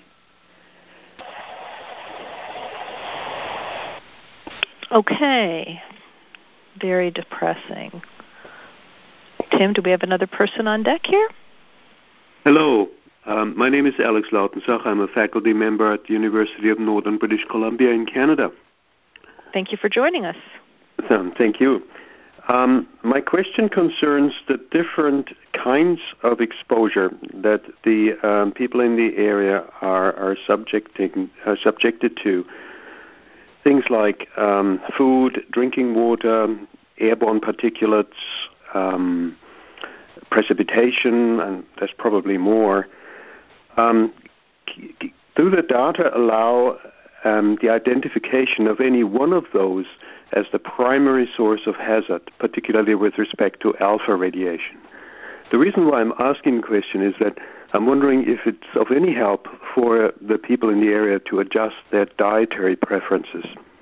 Okay. Very depressing. Tim, do we have another person on deck here? Hello. Um, my name is Alex Lautensach. I'm a faculty member at the University of Northern British Columbia in Canada. Thank you for joining us. Um, thank you. Um, my question concerns the different kinds of exposure that the um, people in the area are, are subjecting, uh, subjected to. Things like um, food, drinking water, airborne particulates, um, precipitation, and there's probably more. Um, do the data allow um, the identification of any one of those as the primary source of hazard, particularly with respect to alpha radiation? The reason why I'm asking the question is that I'm wondering if it's of any help for the people in the area to adjust their dietary preferences.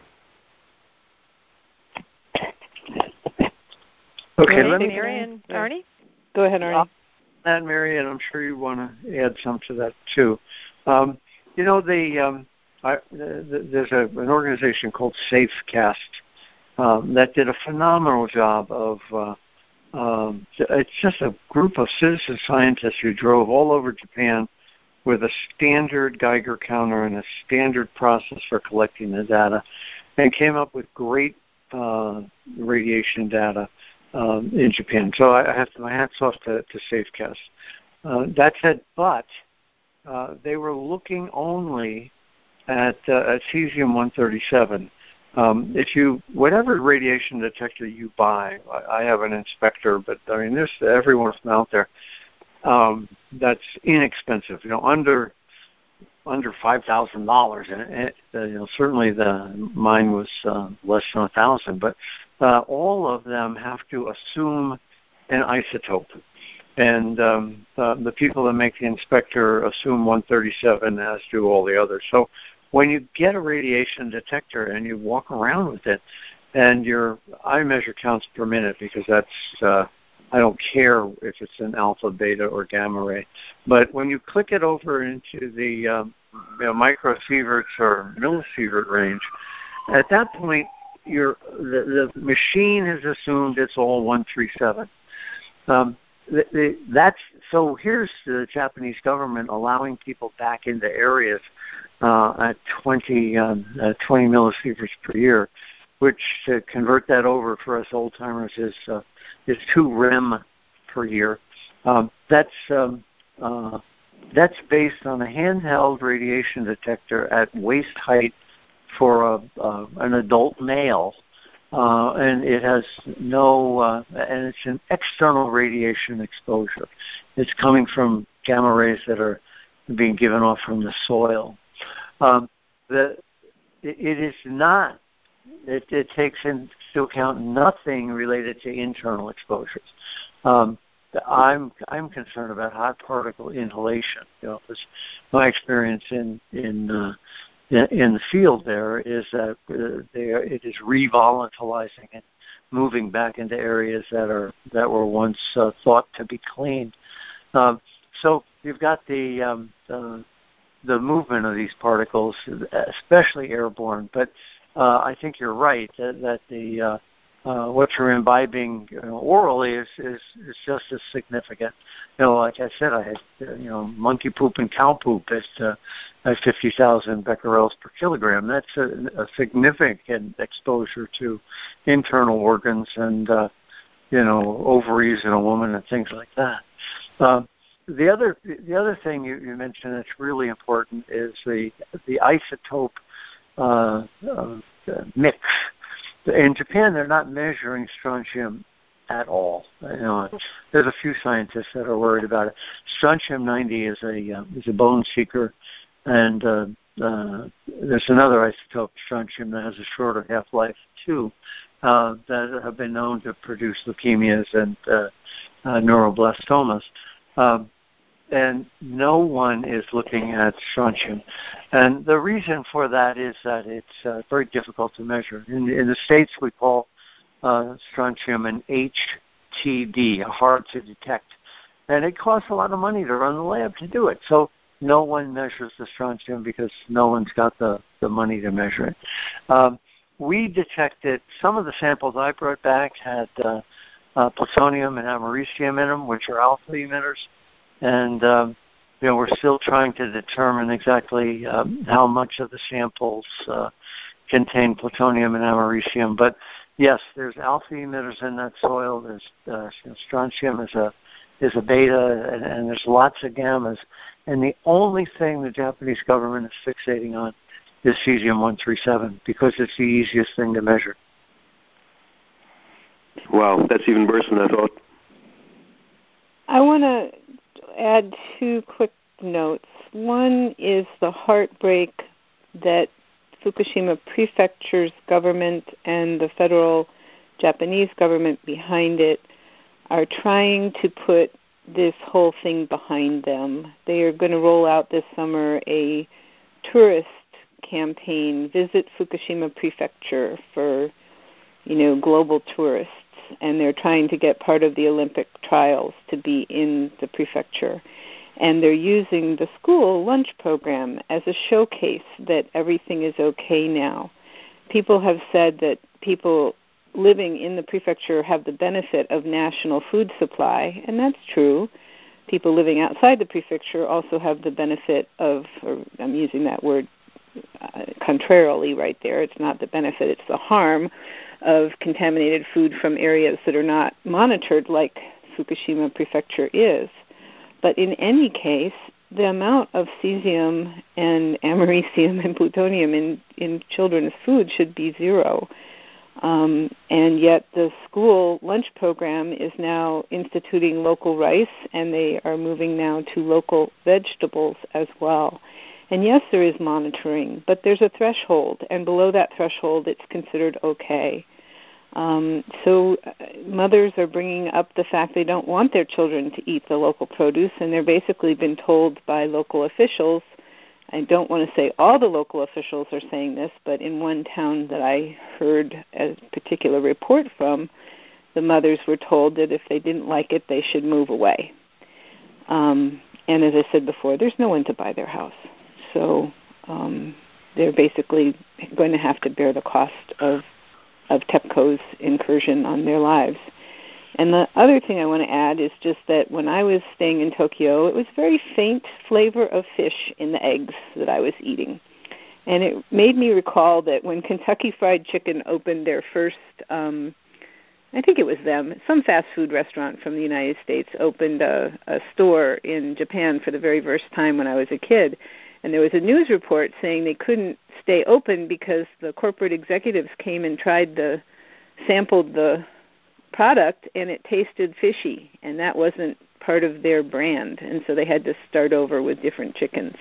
Okay, Mary, let me... Mary and Arnie? Go ahead, Arnie. And Mary, and I'm sure you want to add some to that too. Um, you know, the, um, I, the, there's a, an organization called SafeCast um, that did a phenomenal job of. Uh, um, it's just a group of citizen scientists who drove all over Japan with a standard Geiger counter and a standard process for collecting the data, and came up with great uh, radiation data. Um, in Japan. So I, I have to, my hats off to, to SafeCast. Uh, that said, but uh, they were looking only at, uh, at cesium one thirty-seven. Um, if you, whatever radiation detector you buy, I, I have an Inspector, but I mean, there's every one of them out there. Um, that's inexpensive, you know, under under five thousand dollars, and it, uh, you know, certainly the mine was uh, less than a thousand, but. Uh, all of them have to assume an isotope. And um, uh, the people that make the Inspector assume one thirty-seven, as do all the others. So when you get a radiation detector and you walk around with it, and your I measure counts per minute because that's, uh, I don't care if it's an alpha, beta, or gamma ray. But when you click it over into the um, you know, microsieverts or millisievert range, at that point, Your, the, the machine has assumed it's all one thirty-seven. Um, the, the, that's so. Here's the Japanese government allowing people back into areas uh, at twenty, um, uh, twenty millisieverts per year, which to convert that over for us old timers is uh, is two rem per year. Um, that's um, uh, that's based on a handheld radiation detector at waist height for a, uh, an adult male, uh, and it has no, uh, and it's an external radiation exposure. It's coming from gamma rays that are being given off from the soil. Um, the, it, it is not, it, it takes into account nothing related to internal exposures. Um, I'm I'm concerned about hot particle inhalation. You know, it's my experience in in uh, in the field there is that uh, there it is revolatilizing and moving back into areas that are that were once uh, thought to be clean. Um, so you've got the, um, the the movement of these particles, especially airborne. But uh, I think you're right that, that the uh, uh, what you're imbibing you know, orally is, is is just as significant. You know, like I said, I had uh, you know monkey poop and cow poop at, uh, at fifty thousand becquerels per kilogram. That's a, a significant exposure to internal organs and uh, you know ovaries in a woman and things like that. Uh, The other the other thing you, you mentioned that's really important is the the isotope uh, uh, mix. In Japan, they're not measuring strontium at all. You know, there's a few scientists that are worried about it. Strontium ninety is a uh, is a bone seeker, and uh, uh, there's another isotope, strontium, that has a shorter half-life too, uh, that have been known to produce leukemias and uh, uh, neuroblastomas. Um, and no one is looking at strontium. And the reason for that is that it's uh, very difficult to measure. In, in the States, we call uh, strontium an H T D, hard to detect. And it costs a lot of money to run the lab to do it. So no one measures the strontium because no one's got the, the money to measure it. Um, we detected, some of the samples I brought back had uh, uh, plutonium and americium in them, which are alpha emitters. And, um, you know, we're still trying to determine exactly um, how much of the samples uh, contain plutonium and americium. But, yes, there's alpha emitters in that soil. There's uh, you know, strontium is a, is a beta, and, and there's lots of gammas. And the only thing the Japanese government is fixating on is cesium one thirty-seven because it's the easiest thing to measure. Wow, that's even worse than I thought. I want to add two quick notes. One is the heartbreak that Fukushima Prefecture's government and the federal Japanese government behind it are trying to put this whole thing behind them. They are going to roll out this summer a tourist campaign, Visit Fukushima Prefecture, for, you know, global tourists. And they're trying to get part of the Olympic trials to be in the prefecture. And they're using the school lunch program as a showcase that everything is okay now. People have said that people living in the prefecture have the benefit of national food supply, and that's true. People living outside the prefecture also have the benefit of, or I'm using that word uh, contrarily right there, it's not the benefit, it's the harm of contaminated food from areas that are not monitored like Fukushima Prefecture is. But in any case, the amount of cesium and americium and plutonium in, in children's food should be zero. Um, and yet the school lunch program is now instituting local rice, and they are moving now to local vegetables as well. And yes, there is monitoring, but there's a threshold, and below that threshold it's considered okay. Um, so uh, mothers are bringing up the fact they don't want their children to eat the local produce, and they're basically been told by local officials, I don't want to say all the local officials are saying this, but in one town that I heard a particular report from, the mothers were told that if they didn't like it, they should move away. Um, and as I said before, there's no one to buy their house. So um, they're basically going to have to bear the cost of of TEPCO's incursion on their lives. And the other thing I want to add is just that when I was staying in Tokyo, it was a very faint flavor of fish in the eggs that I was eating. And it made me recall that when Kentucky Fried Chicken opened their first, um, I think it was them, some fast food restaurant from the United States opened a, a store in Japan for the very first time when I was a kid. And there was a news report saying they couldn't stay open because the corporate executives came and tried the, sampled the product, and it tasted fishy, and that wasn't part of their brand. And so they had to start over with different chickens.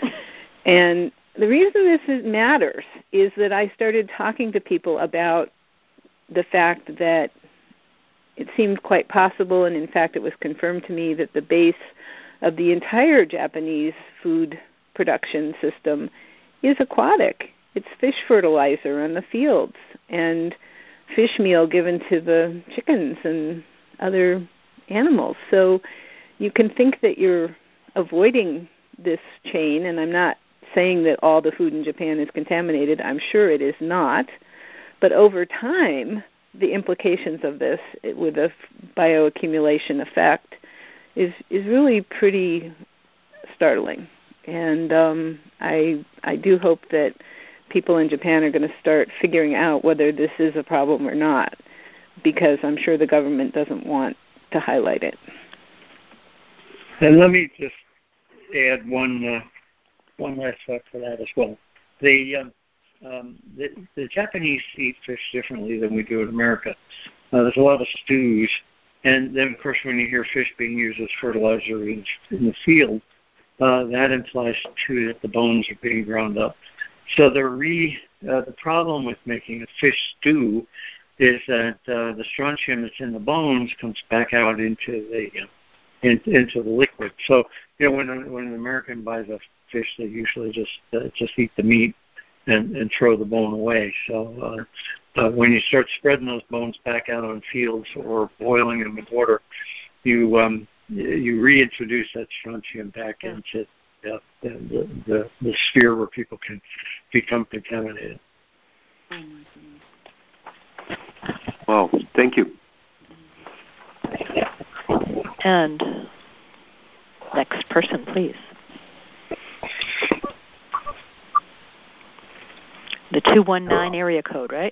And the reason this is, matters is that I started talking to people about the fact that it seemed quite possible, and in fact it was confirmed to me, that the base of the entire Japanese food production system is aquatic. It's fish fertilizer on the fields and fish meal given to the chickens and other animals. So you can think that you're avoiding this chain, and I'm not saying that all the food in Japan is contaminated. I'm sure it is not. But over time, the implications of this with a bioaccumulation effect is is really pretty startling. And um, I I do hope that people in Japan are going to start figuring out whether this is a problem or not, because I'm sure the government doesn't want to highlight it. And let me just add one uh, one last thought for that as well. The, um, um, the the Japanese eat fish differently than we do in America. Uh, there's a lot of stews, and then of course when you hear fish being used as fertilizer in, in the field, uh, that implies too that the bones are being ground up. So the re uh, the problem with making a fish stew is that uh, the strontium that's in the bones comes back out into the uh, in, into the liquid. So you know when when an American buys a fish, they usually just uh, just eat the meat and, and throw the bone away. So uh, uh, when you start spreading those bones back out on fields or boiling them with water, you um, you reintroduce that strontium back yeah. into uh, the, the the sphere where people can become contaminated. Wow, thank you. And next person, please. The two one nine area code, right?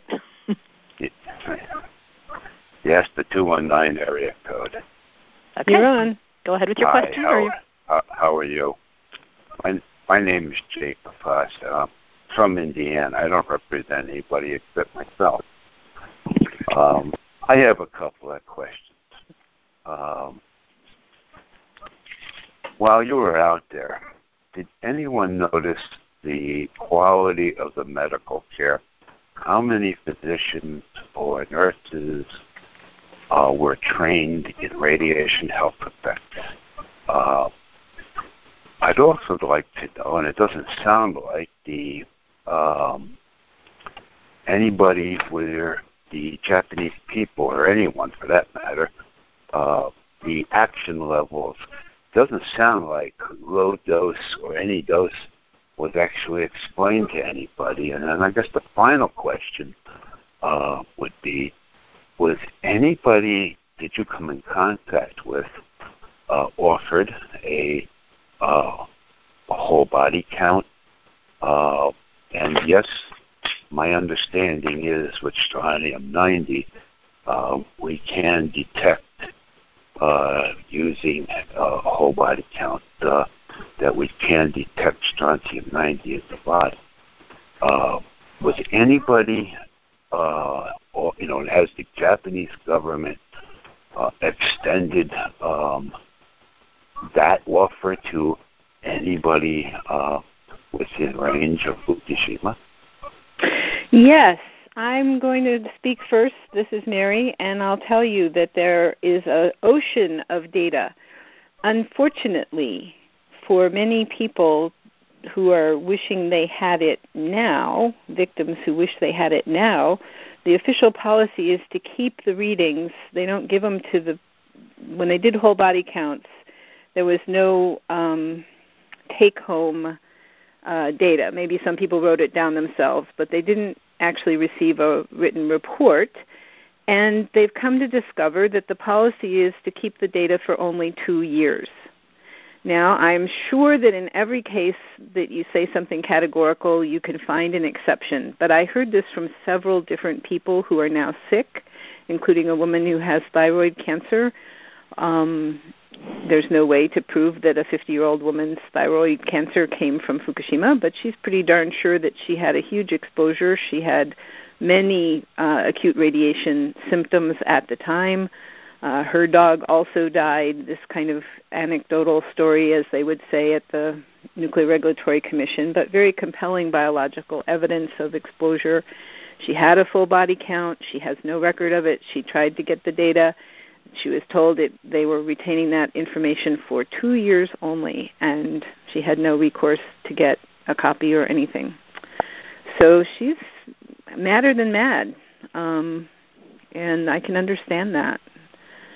Yes, the two one nine area code. Okay. You're on. Go ahead with your Hi, question. How, you... how, how are you? My, my name is Jake Foss. I'm from Indiana. I don't represent anybody except myself. Um, I have a couple of questions. Um, while you were out there, did anyone notice the quality of the medical care? How many physicians or nurses uh, were trained in radiation health effects? Uh, I'd also like to know, and it doesn't sound like the um, anybody where the Japanese people, or anyone for that matter, uh, the action levels, doesn't sound like low dose or any dose was actually explained to anybody. And then I guess the final question uh, would be, was anybody did you come in contact with uh, offered a, uh, a whole body count? Uh, and yes, my understanding is with strontium ninety, uh, we can detect uh, using a whole body count uh, that we can detect strontium ninety in the body. Uh, was anybody, uh, or, you know, has the Japanese government uh, extended um, that offer to anybody uh, within range of Fukushima? Yes, I'm going to speak first. This is Mary, and I'll tell you that there is an ocean of data. Unfortunately, for many people who are wishing they had it now, victims who wish they had it now, the official policy is to keep the readings. They don't give them to the, when they did whole body counts, there was no um, take-home uh, data. Maybe some people wrote it down themselves, but they didn't actually receive a written report. And they've come to discover that the policy is to keep the data for only two years. Now, I'm sure that in every case that you say something categorical, you can find an exception. But I heard this from several different people who are now sick, including a woman who has thyroid cancer. Um, there's no way to prove that a fifty-year-old woman's thyroid cancer came from Fukushima, but she's pretty darn sure that she had a huge exposure. She had many uh, acute radiation symptoms at the time. Uh, her dog also died, this kind of anecdotal story, as they would say at the Nuclear Regulatory Commission, but very compelling biological evidence of exposure. She had a full body count. She has no record of it. She tried to get the data. She was told it, they were retaining that information for two years only, and she had no recourse to get a copy or anything. So she's madder than mad, um, and I can understand that.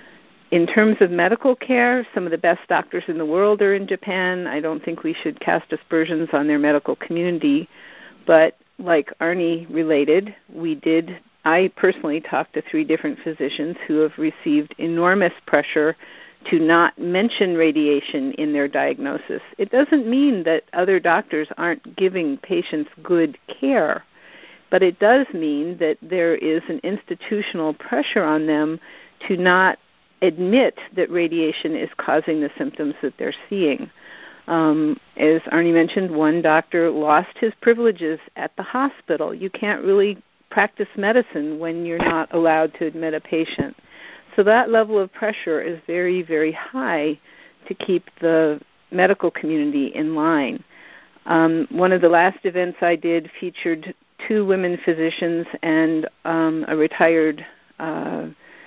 in terms of medical care, some of the best doctors in the world are in Japan. I don't think we should cast aspersions on their medical community. But like Arnie related, we did, I personally talked to three different physicians who have received enormous pressure to not mention radiation in their diagnosis. It doesn't mean that other doctors aren't giving patients good care, but it does mean that there is an institutional pressure on them to not admit that radiation is causing the symptoms that they're seeing. Um, as Arnie mentioned, one doctor lost his privileges at the hospital. You can't really practice medicine when you're not allowed to admit a patient. So that level of pressure is very, very high to keep the medical community in line. Um, one of the last events I did featured two women physicians and um, a retired uh,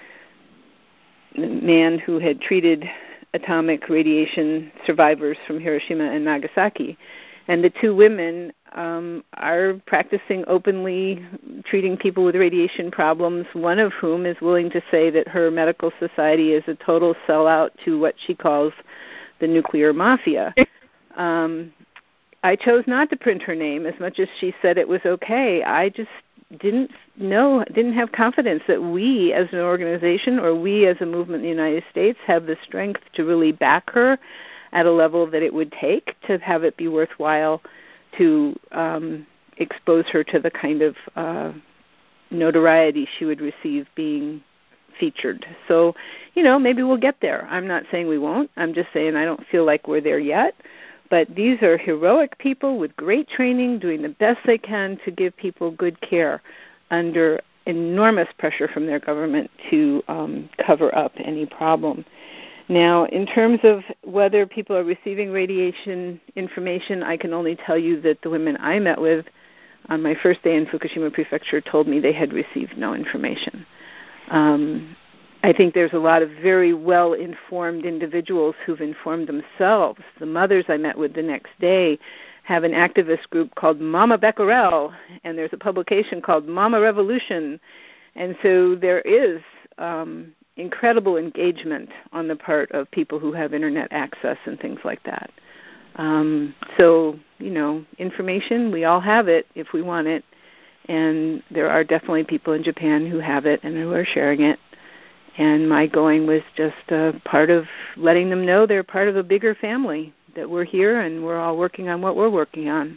man who had treated atomic radiation survivors from Hiroshima and Nagasaki. And the two women um, are practicing openly treating people with radiation problems, one of whom is willing to say that her medical society is a total sellout to what she calls the nuclear mafia. Um, I chose not to print her name as much as she said it was okay. I just didn't know, didn't have confidence that we as an organization or we as a movement in the United States have the strength to really back her at a level that it would take to have it be worthwhile to um, expose her to the kind of uh, notoriety she would receive being featured. So, you know, maybe we'll get there. I'm not saying we won't. I'm just saying I don't feel like we're there yet. But these are heroic people with great training, doing the best they can to give people good care under enormous pressure from their government to um, cover up any problem. Now, in terms of whether people are receiving radiation information, I can only tell you that the women I met with on my first day in Fukushima Prefecture told me they had received no information. Um, I think there's a lot of very well-informed individuals who've informed themselves. The mothers I met with the next day have an activist group called Mama Becquerel, and there's a publication called Mama Revolution. And so there is um, incredible engagement on the part of people who have Internet access and things like that. Um, so, you know, information, we all have it if we want it. And there are definitely people in Japan who have it and who are sharing it. And my going was just a part of letting them know they're part of a bigger family, that we're here and we're all working on what we're working on.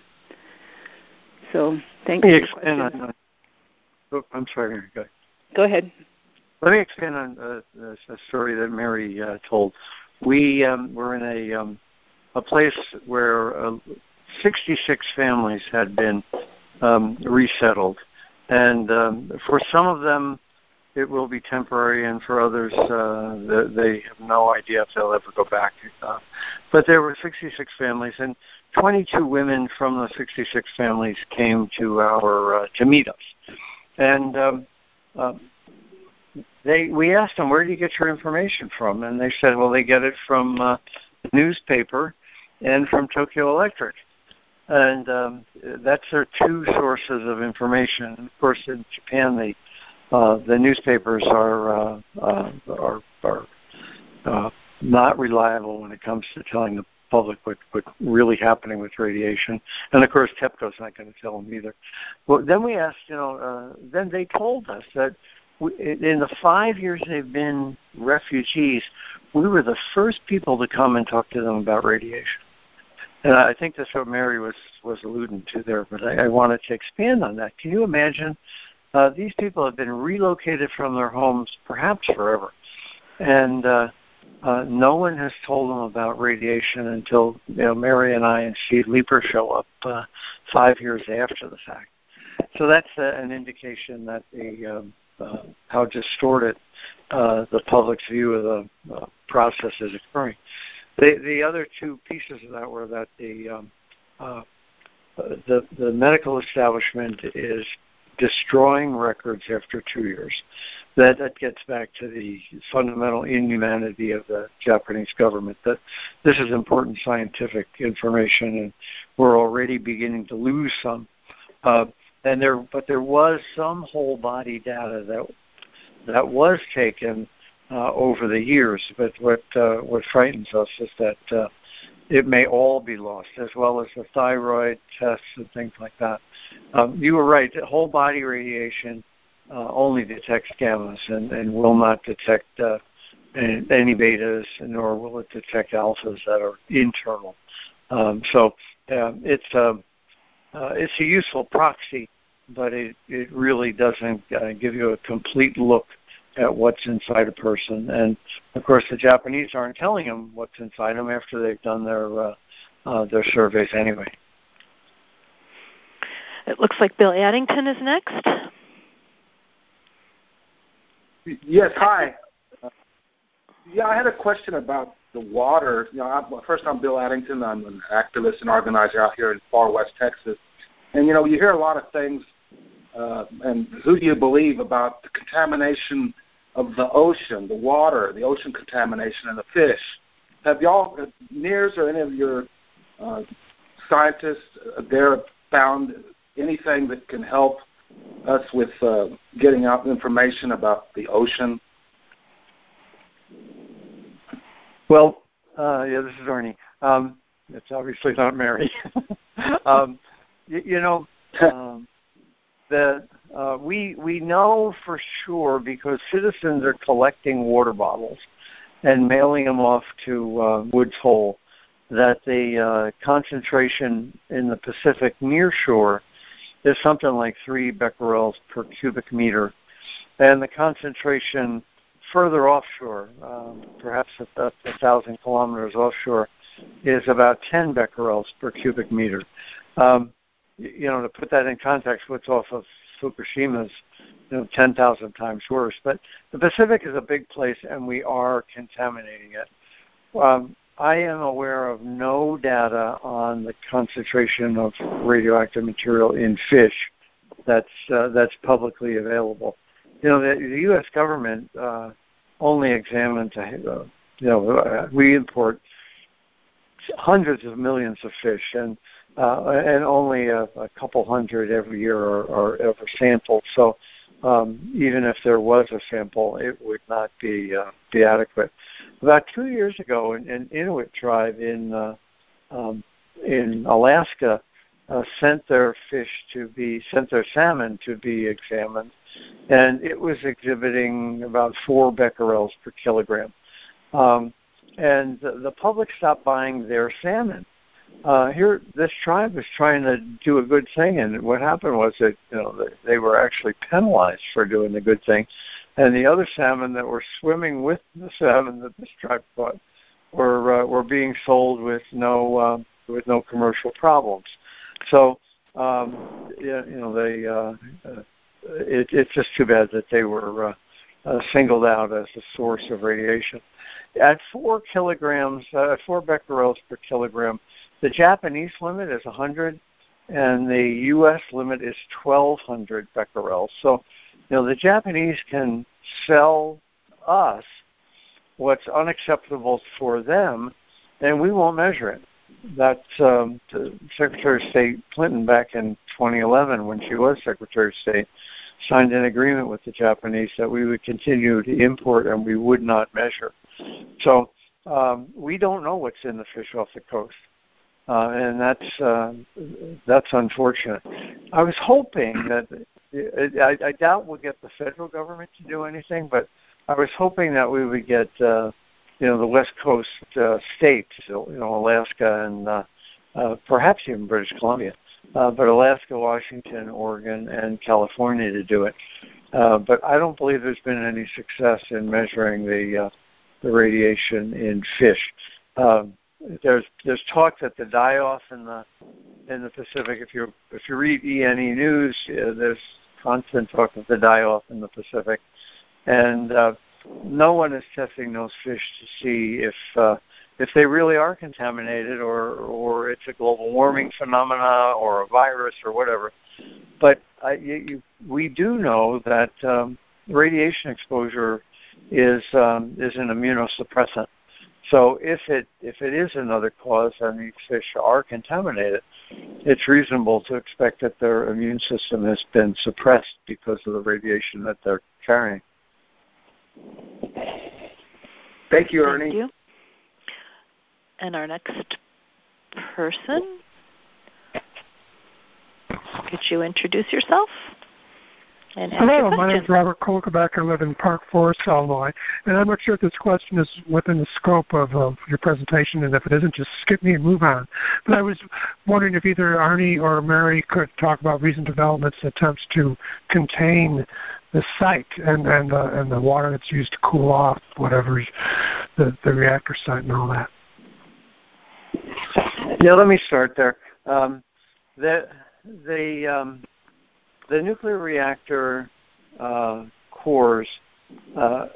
So thanks for the question. On, uh, oh, I'm sorry. Go. Go ahead. Let me expand on uh, a story that Mary uh, told. We um, were in a um, a place where uh, sixty-six families had been um, resettled, and um, for some of them, it will be temporary, and for others, uh, they have no idea if they'll ever go back. Uh, but there were sixty-six families, and twenty-two women from the sixty-six families came to our uh, to meet us. And um, uh, they, we asked them, "Where do you get your information from?" And they said, "Well, they get it from uh, the newspaper and from Tokyo Electric." And um, that's their two sources of information. And of course, in Japan, they Uh, the newspapers are uh, uh, are, are uh, not reliable when it comes to telling the public what, what's really happening with radiation, and of course TEPCO's not going to tell them either. Well, then we asked, you know, uh, then they told us that we, in the five years they've been refugees, we were the first people to come and talk to them about radiation. And I think that's what Mary was was alluding to there, but I, I wanted to expand on that. Can you imagine? Uh, these people have been relocated from their homes perhaps forever, and uh, uh, no one has told them about radiation until, you know, Mary and I and Steve Leeper show up uh, five years after the fact. So that's uh, an indication that the um, uh, how distorted uh, the public's view of the uh, process is occurring. The, the other two pieces of that were that the um, uh, the, the medical establishment is destroying records after two years. That that gets back to the fundamental inhumanity of the Japanese government, that this is important scientific information, and we're already beginning to lose some. Uh, and there, but there was some whole body data that that was taken uh, over the years. But what uh, what frightens us is that uh, it may all be lost, as well as the thyroid tests and things like that. Um, you were right. Whole body radiation uh, only detects gammas and, and will not detect uh, any betas, nor will it detect alphas that are internal. Um, so uh, it's a uh, it's a useful proxy, but it, it really doesn't uh, give you a complete look at what's inside a person. And of course, the Japanese aren't telling them what's inside them after they've done their uh, uh, their surveys anyway. It looks like Bill Addington is next. Yes, hi. Uh, yeah, I had a question about the water. You know, I'm, first, I'm Bill Addington. I'm an activist and organizer out here in far west Texas. And, you know, you hear a lot of things, uh, and who do you believe about the contamination of the ocean, the water, the ocean contamination, and the fish? Have y'all, uh, NIRS or any of your uh, scientists there found anything that can help us with uh, getting out information about the ocean? Well, uh, yeah, this is Arnie. Um, it's obviously not Mary. um, you, you know, um, the uh, we we know for sure because citizens are collecting water bottles and mailing them off to uh, Woods Hole that the uh, concentration in the Pacific near shore is something like three becquerels per cubic meter, and the concentration further offshore, um, perhaps a, a thousand kilometers offshore, is about ten becquerels per cubic meter. Um, you know, to put that in context, what's off of Fukushima's, you know, ten thousand times worse. But the Pacific is a big place, and we are contaminating it. Um, I am aware of no data on the concentration of radioactive material in fish that's uh, that's publicly available. You know, the, the U S government uh, only examines, uh, you know, uh, we import hundreds of millions of fish, and uh, and only a, a couple hundred every year are, are ever sampled. So um, even if there was a sample, it would not be uh, be adequate. About two years ago, an, an Inuit tribe in uh, um, in Alaska uh, sent their fish to be sent their salmon to be examined, and it was exhibiting about four becquerels per kilogram. Um, and the, the public stopped buying their salmon. Uh, here, this tribe was trying to do a good thing, and what happened was that you know they, they were actually penalized for doing the good thing, and the other salmon that were swimming with the salmon that this tribe caught were uh, were being sold with no uh, with no commercial problems. So um, yeah, you know they uh, uh, it, it's just too bad that they were uh, uh, singled out as a source of radiation. At four kilograms, uh, four becquerels per kilogram, the Japanese limit is one hundred, and the U S limit is twelve hundred becquerels. So, you know, the Japanese can sell us what's unacceptable for them, and we won't measure it. That's um, Secretary of State Clinton back in twenty eleven, when she was Secretary of State, signed an agreement with the Japanese that we would continue to import and we would not measure. So um, we don't know what's in the fish off the coast, uh, and that's uh, that's unfortunate. I was hoping that I, I doubt we'll get the federal government to do anything, but I was hoping that we would get uh, you know the West Coast uh, states, you know Alaska and uh, uh, perhaps even British Columbia, uh, but Alaska, Washington, Oregon, and California to do it. Uh, but I don't believe there's been any success in measuring the uh, the radiation in fish. Um, there's there's talk that the die-off in the in the Pacific. If you if you read E and E News, uh, there's constant talk of the die-off in the Pacific, and uh, no one is testing those fish to see if uh, if they really are contaminated or or it's a global warming phenomena or a virus or whatever. But I, you, you, we do know that um, radiation exposure is um, is an immunosuppressant. So if it if it is another cause and these fish are contaminated, it's reasonable to expect that their immune system has been suppressed because of the radiation that they're carrying. Thank you, Ernie. Thank you. And our next person, could you introduce yourself? And Hello, my name is Robert Kolkeback. I live in Park Forest, Illinois. And I'm not sure if this question is within the scope of, of your presentation, and if it isn't, just skip me and move on. But I was wondering if either Arnie or Mary could talk about recent developments, attempts to contain the site and, and, uh, and the water that's used to cool off whatever's the, the reactor site and all that. Yeah, let me start there. Um, the the um, the nuclear reactor uh, cores uh,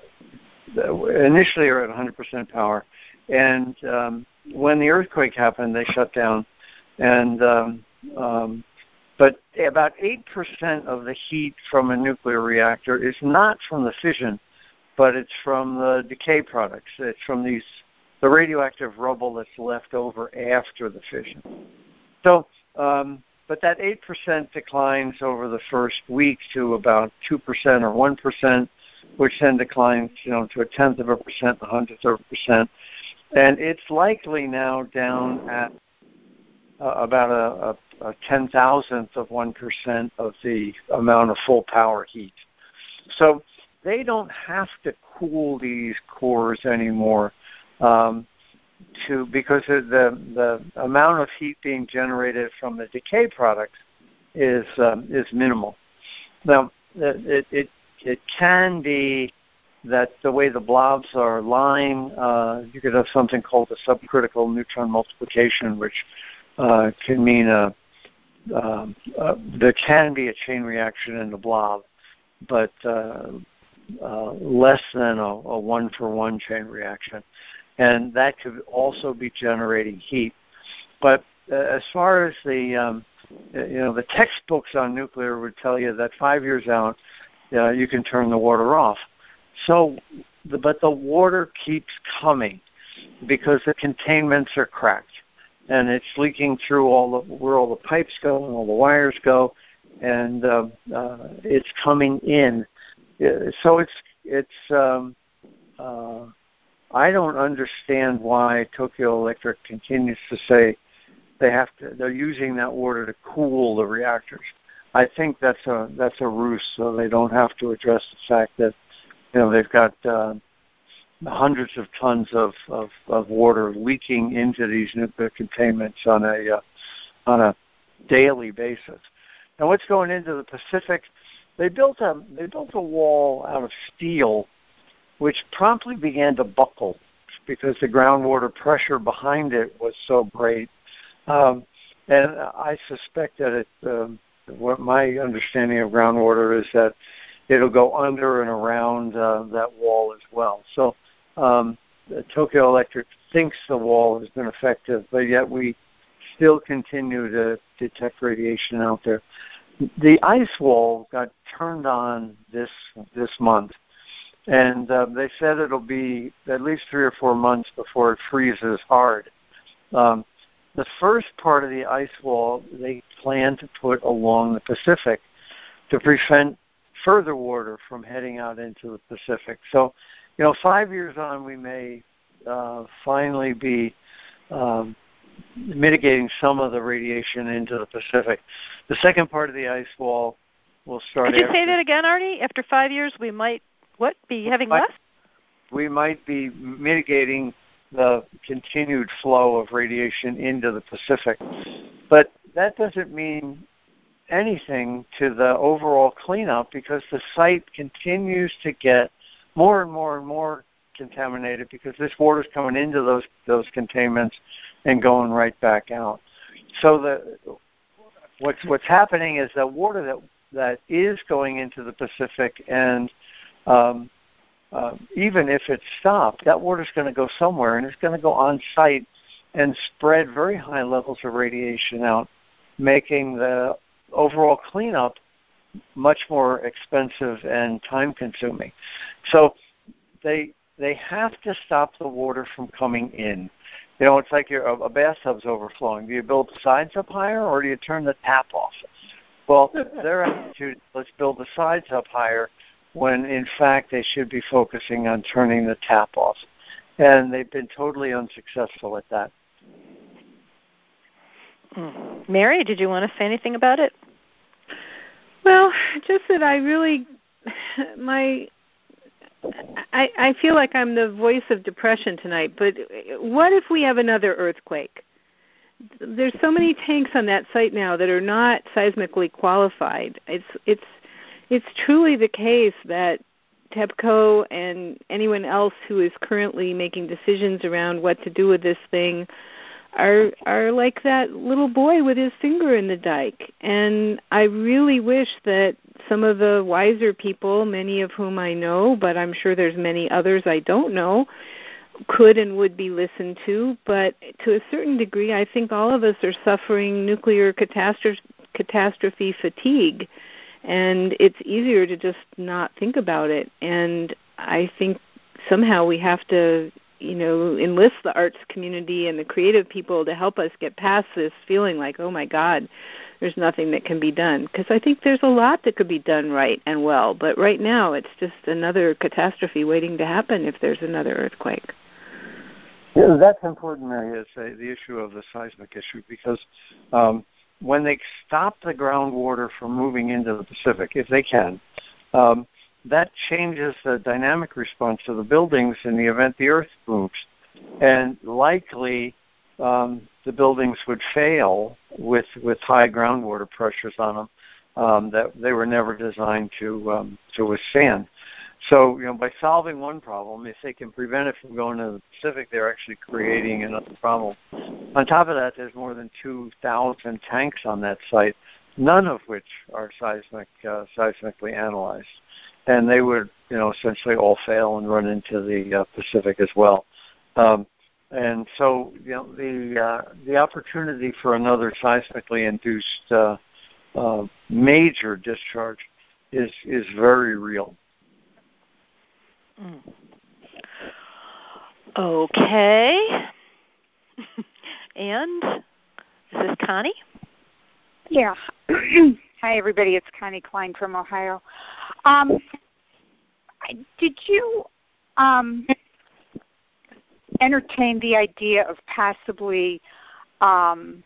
initially are at one hundred percent power, and um, when the earthquake happened, they shut down. And um, um, but about eight percent of the heat from a nuclear reactor is not from the fission, but it's from the decay products. It's from these the radioactive rubble that's left over after the fission. So, um, but that eight percent declines over the first week to about two percent or one percent, which then declines, you know, to a tenth of a percent, a hundredth of a percent. And it's likely now down at uh, about a, a, a ten thousandth of one percent of the amount of full power heat. So they don't have to cool these cores anymore. Um, to because the the amount of heat being generated from the decay products is um, is minimal. Now it it it can be that the way the blobs are lying, uh, you could have something called a subcritical neutron multiplication, which uh, can mean a um, uh, there can be a chain reaction in the blob, but uh, uh, less than a, a one-for-one chain reaction. And that could also be generating heat. But uh, as far as the, um, you know, the textbooks on nuclear would tell you that five years out, uh, you can turn the water off. So, the, but the water keeps coming because the containments are cracked. And it's leaking through all the, where all the pipes go and all the wires go, and uh, uh, it's coming in. So it's, it's, um, uh, I don't understand why Tokyo Electric continues to say they have to. They're using that water to cool the reactors. I think that's a that's a ruse, so they don't have to address the fact that you know they've got uh, hundreds of tons of, of, of water leaking into these nuclear containments on a uh, on a daily basis. Now, what's going into the Pacific? They built a they built a wall out of steel, which promptly began to buckle because the groundwater pressure behind it was so great. Um, and I suspect that it, um, what my understanding of groundwater is that it'll go under and around uh, that wall as well. So um, Tokyo Electric thinks the wall has been effective, but yet we still continue to detect radiation out there. The ice wall got turned on this this month. And uh, they said it'll be at least three or four months before it freezes hard. Um, the first part of the ice wall they plan to put along the Pacific to prevent further water from heading out into the Pacific. So, you know, five years on, we may uh, finally be um, mitigating some of the radiation into the Pacific. The second part of the ice wall will start. Could you after, say that again, Arnie? After five years, we might. What, be having less? We might be mitigating the continued flow of radiation into the Pacific. But that doesn't mean anything to the overall cleanup because the site continues to get more and more and more contaminated because this water's coming into those those containments and going right back out. So the what's what's happening is the water that that is going into the Pacific and Um, uh, even if it's stopped, that water's going to go somewhere, and it's going to go on site and spread very high levels of radiation out, making the overall cleanup much more expensive and time-consuming. So they they have to stop the water from coming in. You know, it's like your, a, a bathtub's overflowing. Do you build the sides up higher, or do you turn the tap off? Well, their attitude, let's build the sides up higher, when in fact they should be focusing on turning the tap off. and they've been totally unsuccessful at that. Mm. Mary, did you want to say anything about it? Well, just that I really, my, I, I feel like I'm the voice of depression tonight, but what if we have another earthquake? There's so many tanks on that site now that are not seismically qualified. It's it's it's truly the case that TEPCO and anyone else who is currently making decisions around what to do with this thing are are like that little boy with his finger in the dike. And I really wish that some of the wiser people, many of whom I know, but I'm sure there's many others I don't know, could and would be listened to. But to a certain degree, I think all of us are suffering nuclear catastrophe, catastrophe fatigue. And it's easier to just not think about it. And I think somehow we have to, you know, enlist the arts community and the creative people to help us get past this feeling like, oh, my God, there's nothing that can be done. Because I think there's a lot that could be done right and well. But right now it's just another catastrophe waiting to happen if there's another earthquake. Yeah, that's important, Mary, is uh, the issue of the seismic issue, because um, when they stop the groundwater from moving into the Pacific, if they can, um, that changes the dynamic response of the buildings in the event the earth moves. And likely um, the buildings would fail with, with high groundwater pressures on them um, that they were never designed to um, to withstand. So, you know, by solving one problem, if they can prevent it from going to the Pacific, they're actually creating another problem. On top of that, there's more than two thousand tanks on that site, none of which are seismic, uh, seismically analyzed. And they would, you know, essentially all fail and run into the uh, Pacific as well. Um, and so, you know, the uh, the opportunity for another seismically induced uh, uh, major discharge is is very real. Mm. Okay. And is this Connie? Yeah. Hi, everybody. It's Connie Klein from Ohio. Um, did you um, entertain the idea of possibly um,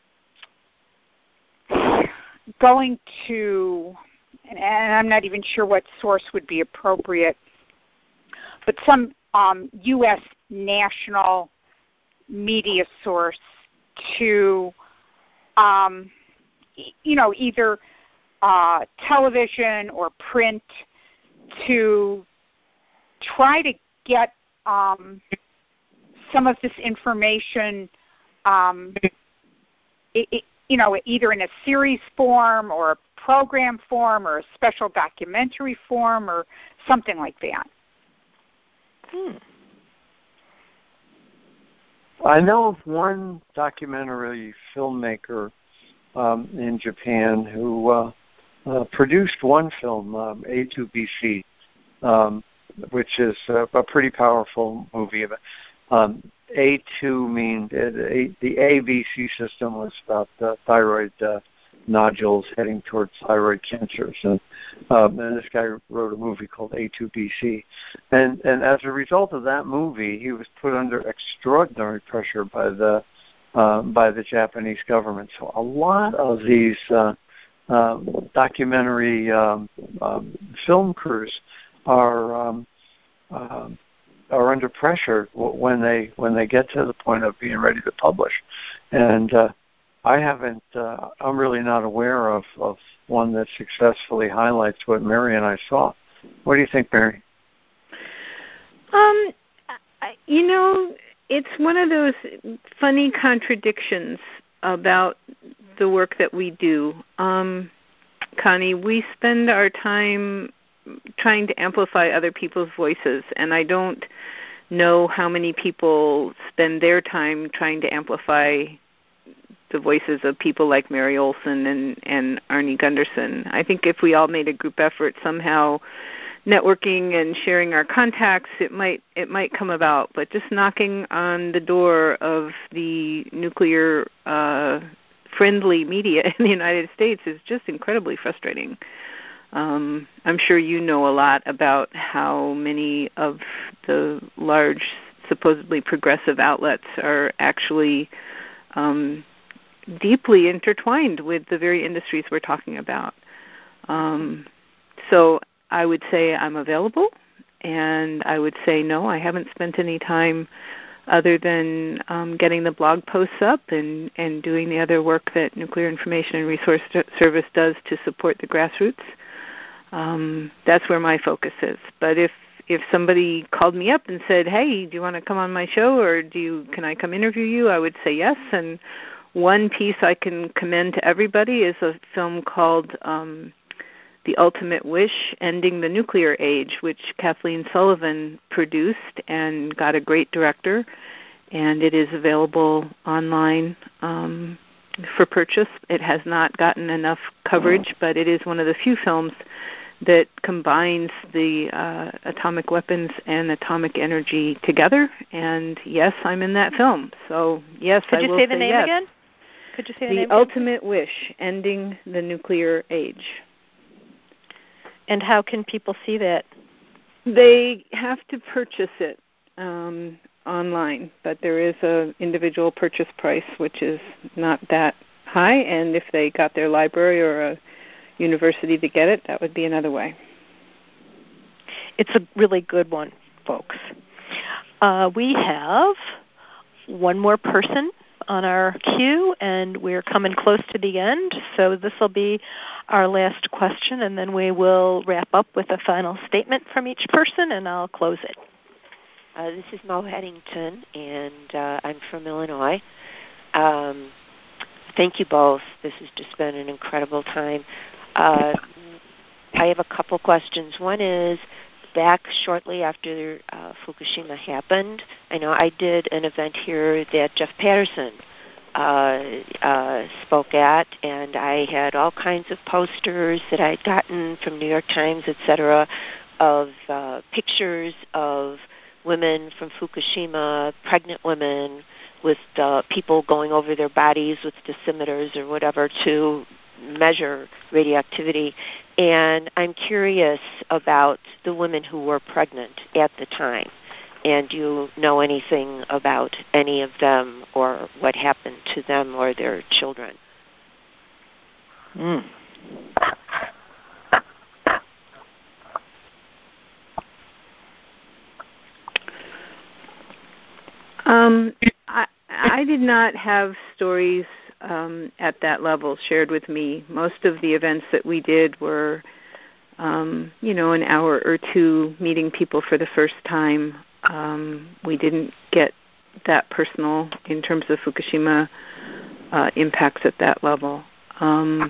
going to, and I'm not even sure what source would be appropriate, but some um, U S national media source to, um, you know, either uh, television or print, to try to get um, some of this information, um, it, it, you know, either in a series form or a program form or a special documentary form or something like that. Hmm. I know of one documentary filmmaker um, in Japan who uh, uh, produced one film, um, A two B C, um, which is uh, a pretty powerful movie. Um, A two means uh, the A B C system was about uh, thyroid uh, nodules heading towards thyroid cancers, and, um, and this guy wrote a movie called A two B C, and and as a result of that movie, he was put under extraordinary pressure by the uh, by the Japanese government. So a lot of these uh, uh, documentary um, um, film crews are um, uh, are under pressure when they when they get to the point of being ready to publish, and uh, I haven't. Uh, I'm really not aware of, of one that successfully highlights what Mary and I saw. What do you think, Mary? Um, you know, it's one of those funny contradictions about the work that we do. Um, Connie, we spend our time trying to amplify other people's voices, and I don't know how many people spend their time trying to amplify the voices of people like Mary Olson and, and Arnie Gunderson. I think if we all made a group effort somehow, networking and sharing our contacts, it might it might come about. But just knocking on the door of the nuclear uh, friendly media in the United States is just incredibly frustrating. Um, I'm sure you know a lot about how many of the large supposedly progressive outlets are actually um, deeply intertwined with the very industries we're talking about. Um, so I would say I'm available, and I would say no, I haven't spent any time other than um, getting the blog posts up and, and doing the other work that Nuclear Information and Resource Service does to support the grassroots. Um, that's where my focus is. But if if somebody called me up and said, hey, do you want to come on my show, or do you can I come interview you, I would say yes. And one piece I can commend to everybody is a film called um, The Ultimate Wish, Ending the Nuclear Age, which Kathleen Sullivan produced and got a great director, and it is available online um, for purchase. It has not gotten enough coverage, but it is one of the few films that combines the uh, atomic weapons and atomic energy together. And yes, I'm in that film. So yes, Could I you will say the say name yes. again? Could you say the, the name Ultimate again? Wish, Ending the Nuclear Age. And how can people see that? They have to purchase it um, online, but there is an individual purchase price, which is not that high. And if they got their library or a university to get it, that would be another way. It's a really good one, folks. Uh, we have one more person on our queue, and we're coming close to the end, so this will be our last question, and then we will wrap up with a final statement from each person, and I'll close it. Uh, this is Mo Headington, and uh, I'm from Illinois. Um, thank you both. This has just been an incredible time. Uh, I have a couple questions. One is, back shortly after uh, Fukushima happened, I know I did an event here that Jeff Patterson uh, uh, spoke at, and I had all kinds of posters that I had gotten from New York Times, et cetera, of uh, pictures of women from Fukushima, pregnant women, with uh, people going over their bodies with dosimeters or whatever to measure radioactivity. And I'm curious about the women who were pregnant at the time. And do you know anything about any of them or what happened to them or their children? Mm. Um, I, I did not have stories um, at that level shared with me. Most of the events that we did were, um, you know, an hour or two meeting people for the first time. Um, we didn't get that personal in terms of Fukushima uh, impacts at that level. Um,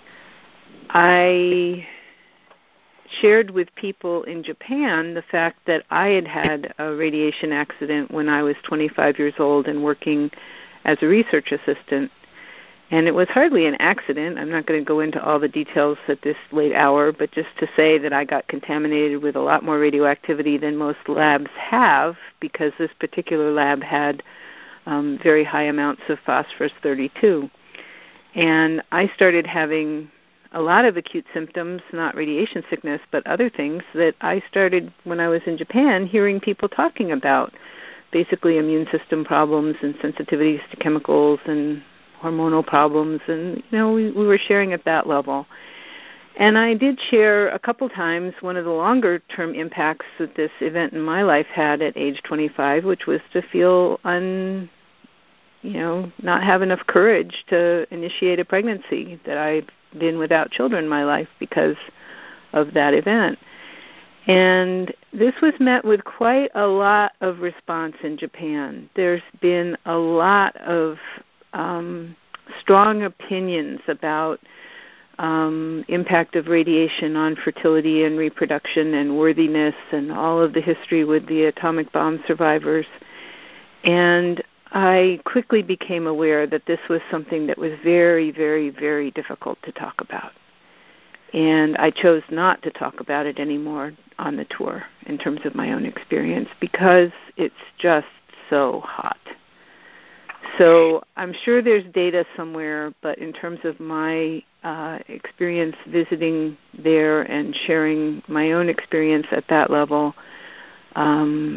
I shared with people in Japan the fact that I had had a radiation accident when I was twenty-five years old and working as a research assistant. And it was hardly an accident. I'm not going to go into all the details at this late hour, but just to say that I got contaminated with a lot more radioactivity than most labs have, because this particular lab had um, very high amounts of phosphorus thirty-two. And I started having a lot of acute symptoms, not radiation sickness, but other things that I started when I was in Japan hearing people talking about, basically immune system problems and sensitivities to chemicals and hormonal problems, and you know we, we were sharing at that level. And I did share a couple times one of the longer-term impacts that this event in my life had at age twenty-five, which was to feel un, you know, not have enough courage to initiate a pregnancy, that I've been without children in my life because of that event. And this was met with quite a lot of response in Japan. There's been a lot of um, strong opinions about um, impact of radiation on fertility and reproduction and worthiness and all of the history with the atomic bomb survivors. And I quickly became aware that this was something that was very, very, very difficult to talk about. And I chose not to talk about it anymore on the tour in terms of my own experience, because it's just so hot. So I'm sure there's data somewhere, but in terms of my uh, experience visiting there and sharing my own experience at that level, um,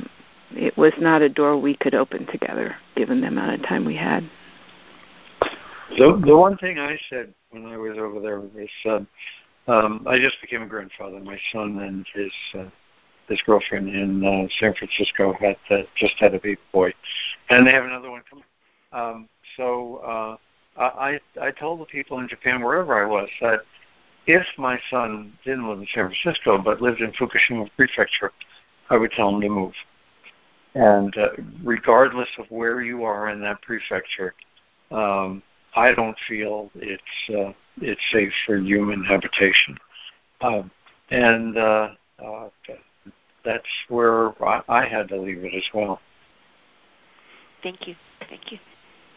it was not a door we could open together, given the amount of time we had. The, the one thing I said when I was over there was, uh, um, I just became a grandfather. My son and his uh, his girlfriend in uh, San Francisco had uh, just had a baby boy, and they have another one coming. Um, so uh, I I told the people in Japan, wherever I was, that if my son didn't live in San Francisco but lived in Fukushima Prefecture, I would tell him to move. And uh, regardless of where you are in that prefecture, um, I don't feel it's uh, it's safe for human habitation. Um, and uh, uh, that's where I, I had to leave it as well. Thank you. Thank you.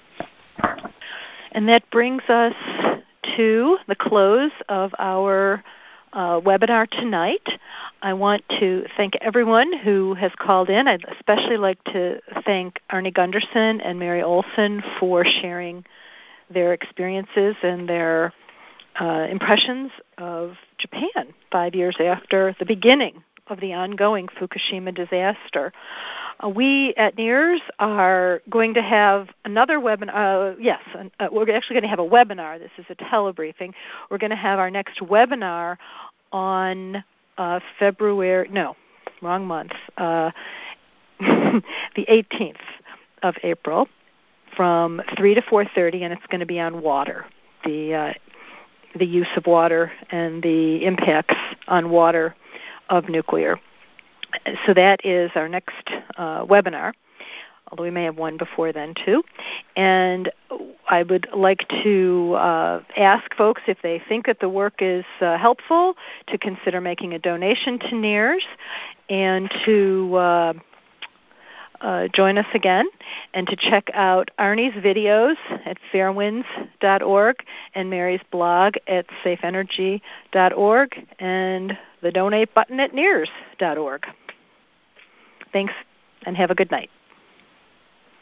And that brings us to the close of our uh, webinar tonight. I want to thank everyone who has called in. I'd especially like to thank Arnie Gunderson and Mary Olson for sharing their experiences and their uh, impressions of Japan five years after the beginning of the ongoing Fukushima disaster. Uh, we at N E A R S are going to have another webinar. Uh, yes, uh, we're actually going to have a webinar. This is a telebriefing. We're going to have our next webinar on uh, February, no, wrong month, uh, the eighteenth of April from three to four thirty, and it's going to be on water, the uh, the use of water and the impacts on water of nuclear. So that is our next uh, webinar, although we may have one before then too. And I would like to uh, ask folks, if they think that the work is uh, helpful, to consider making a donation to N E A R S and to uh, uh, join us again, and to check out Arnie's videos at fairwinds dot org and Mary's blog at safe energy dot org and the donate button at N E A R S dot org. Thanks, and have a good night.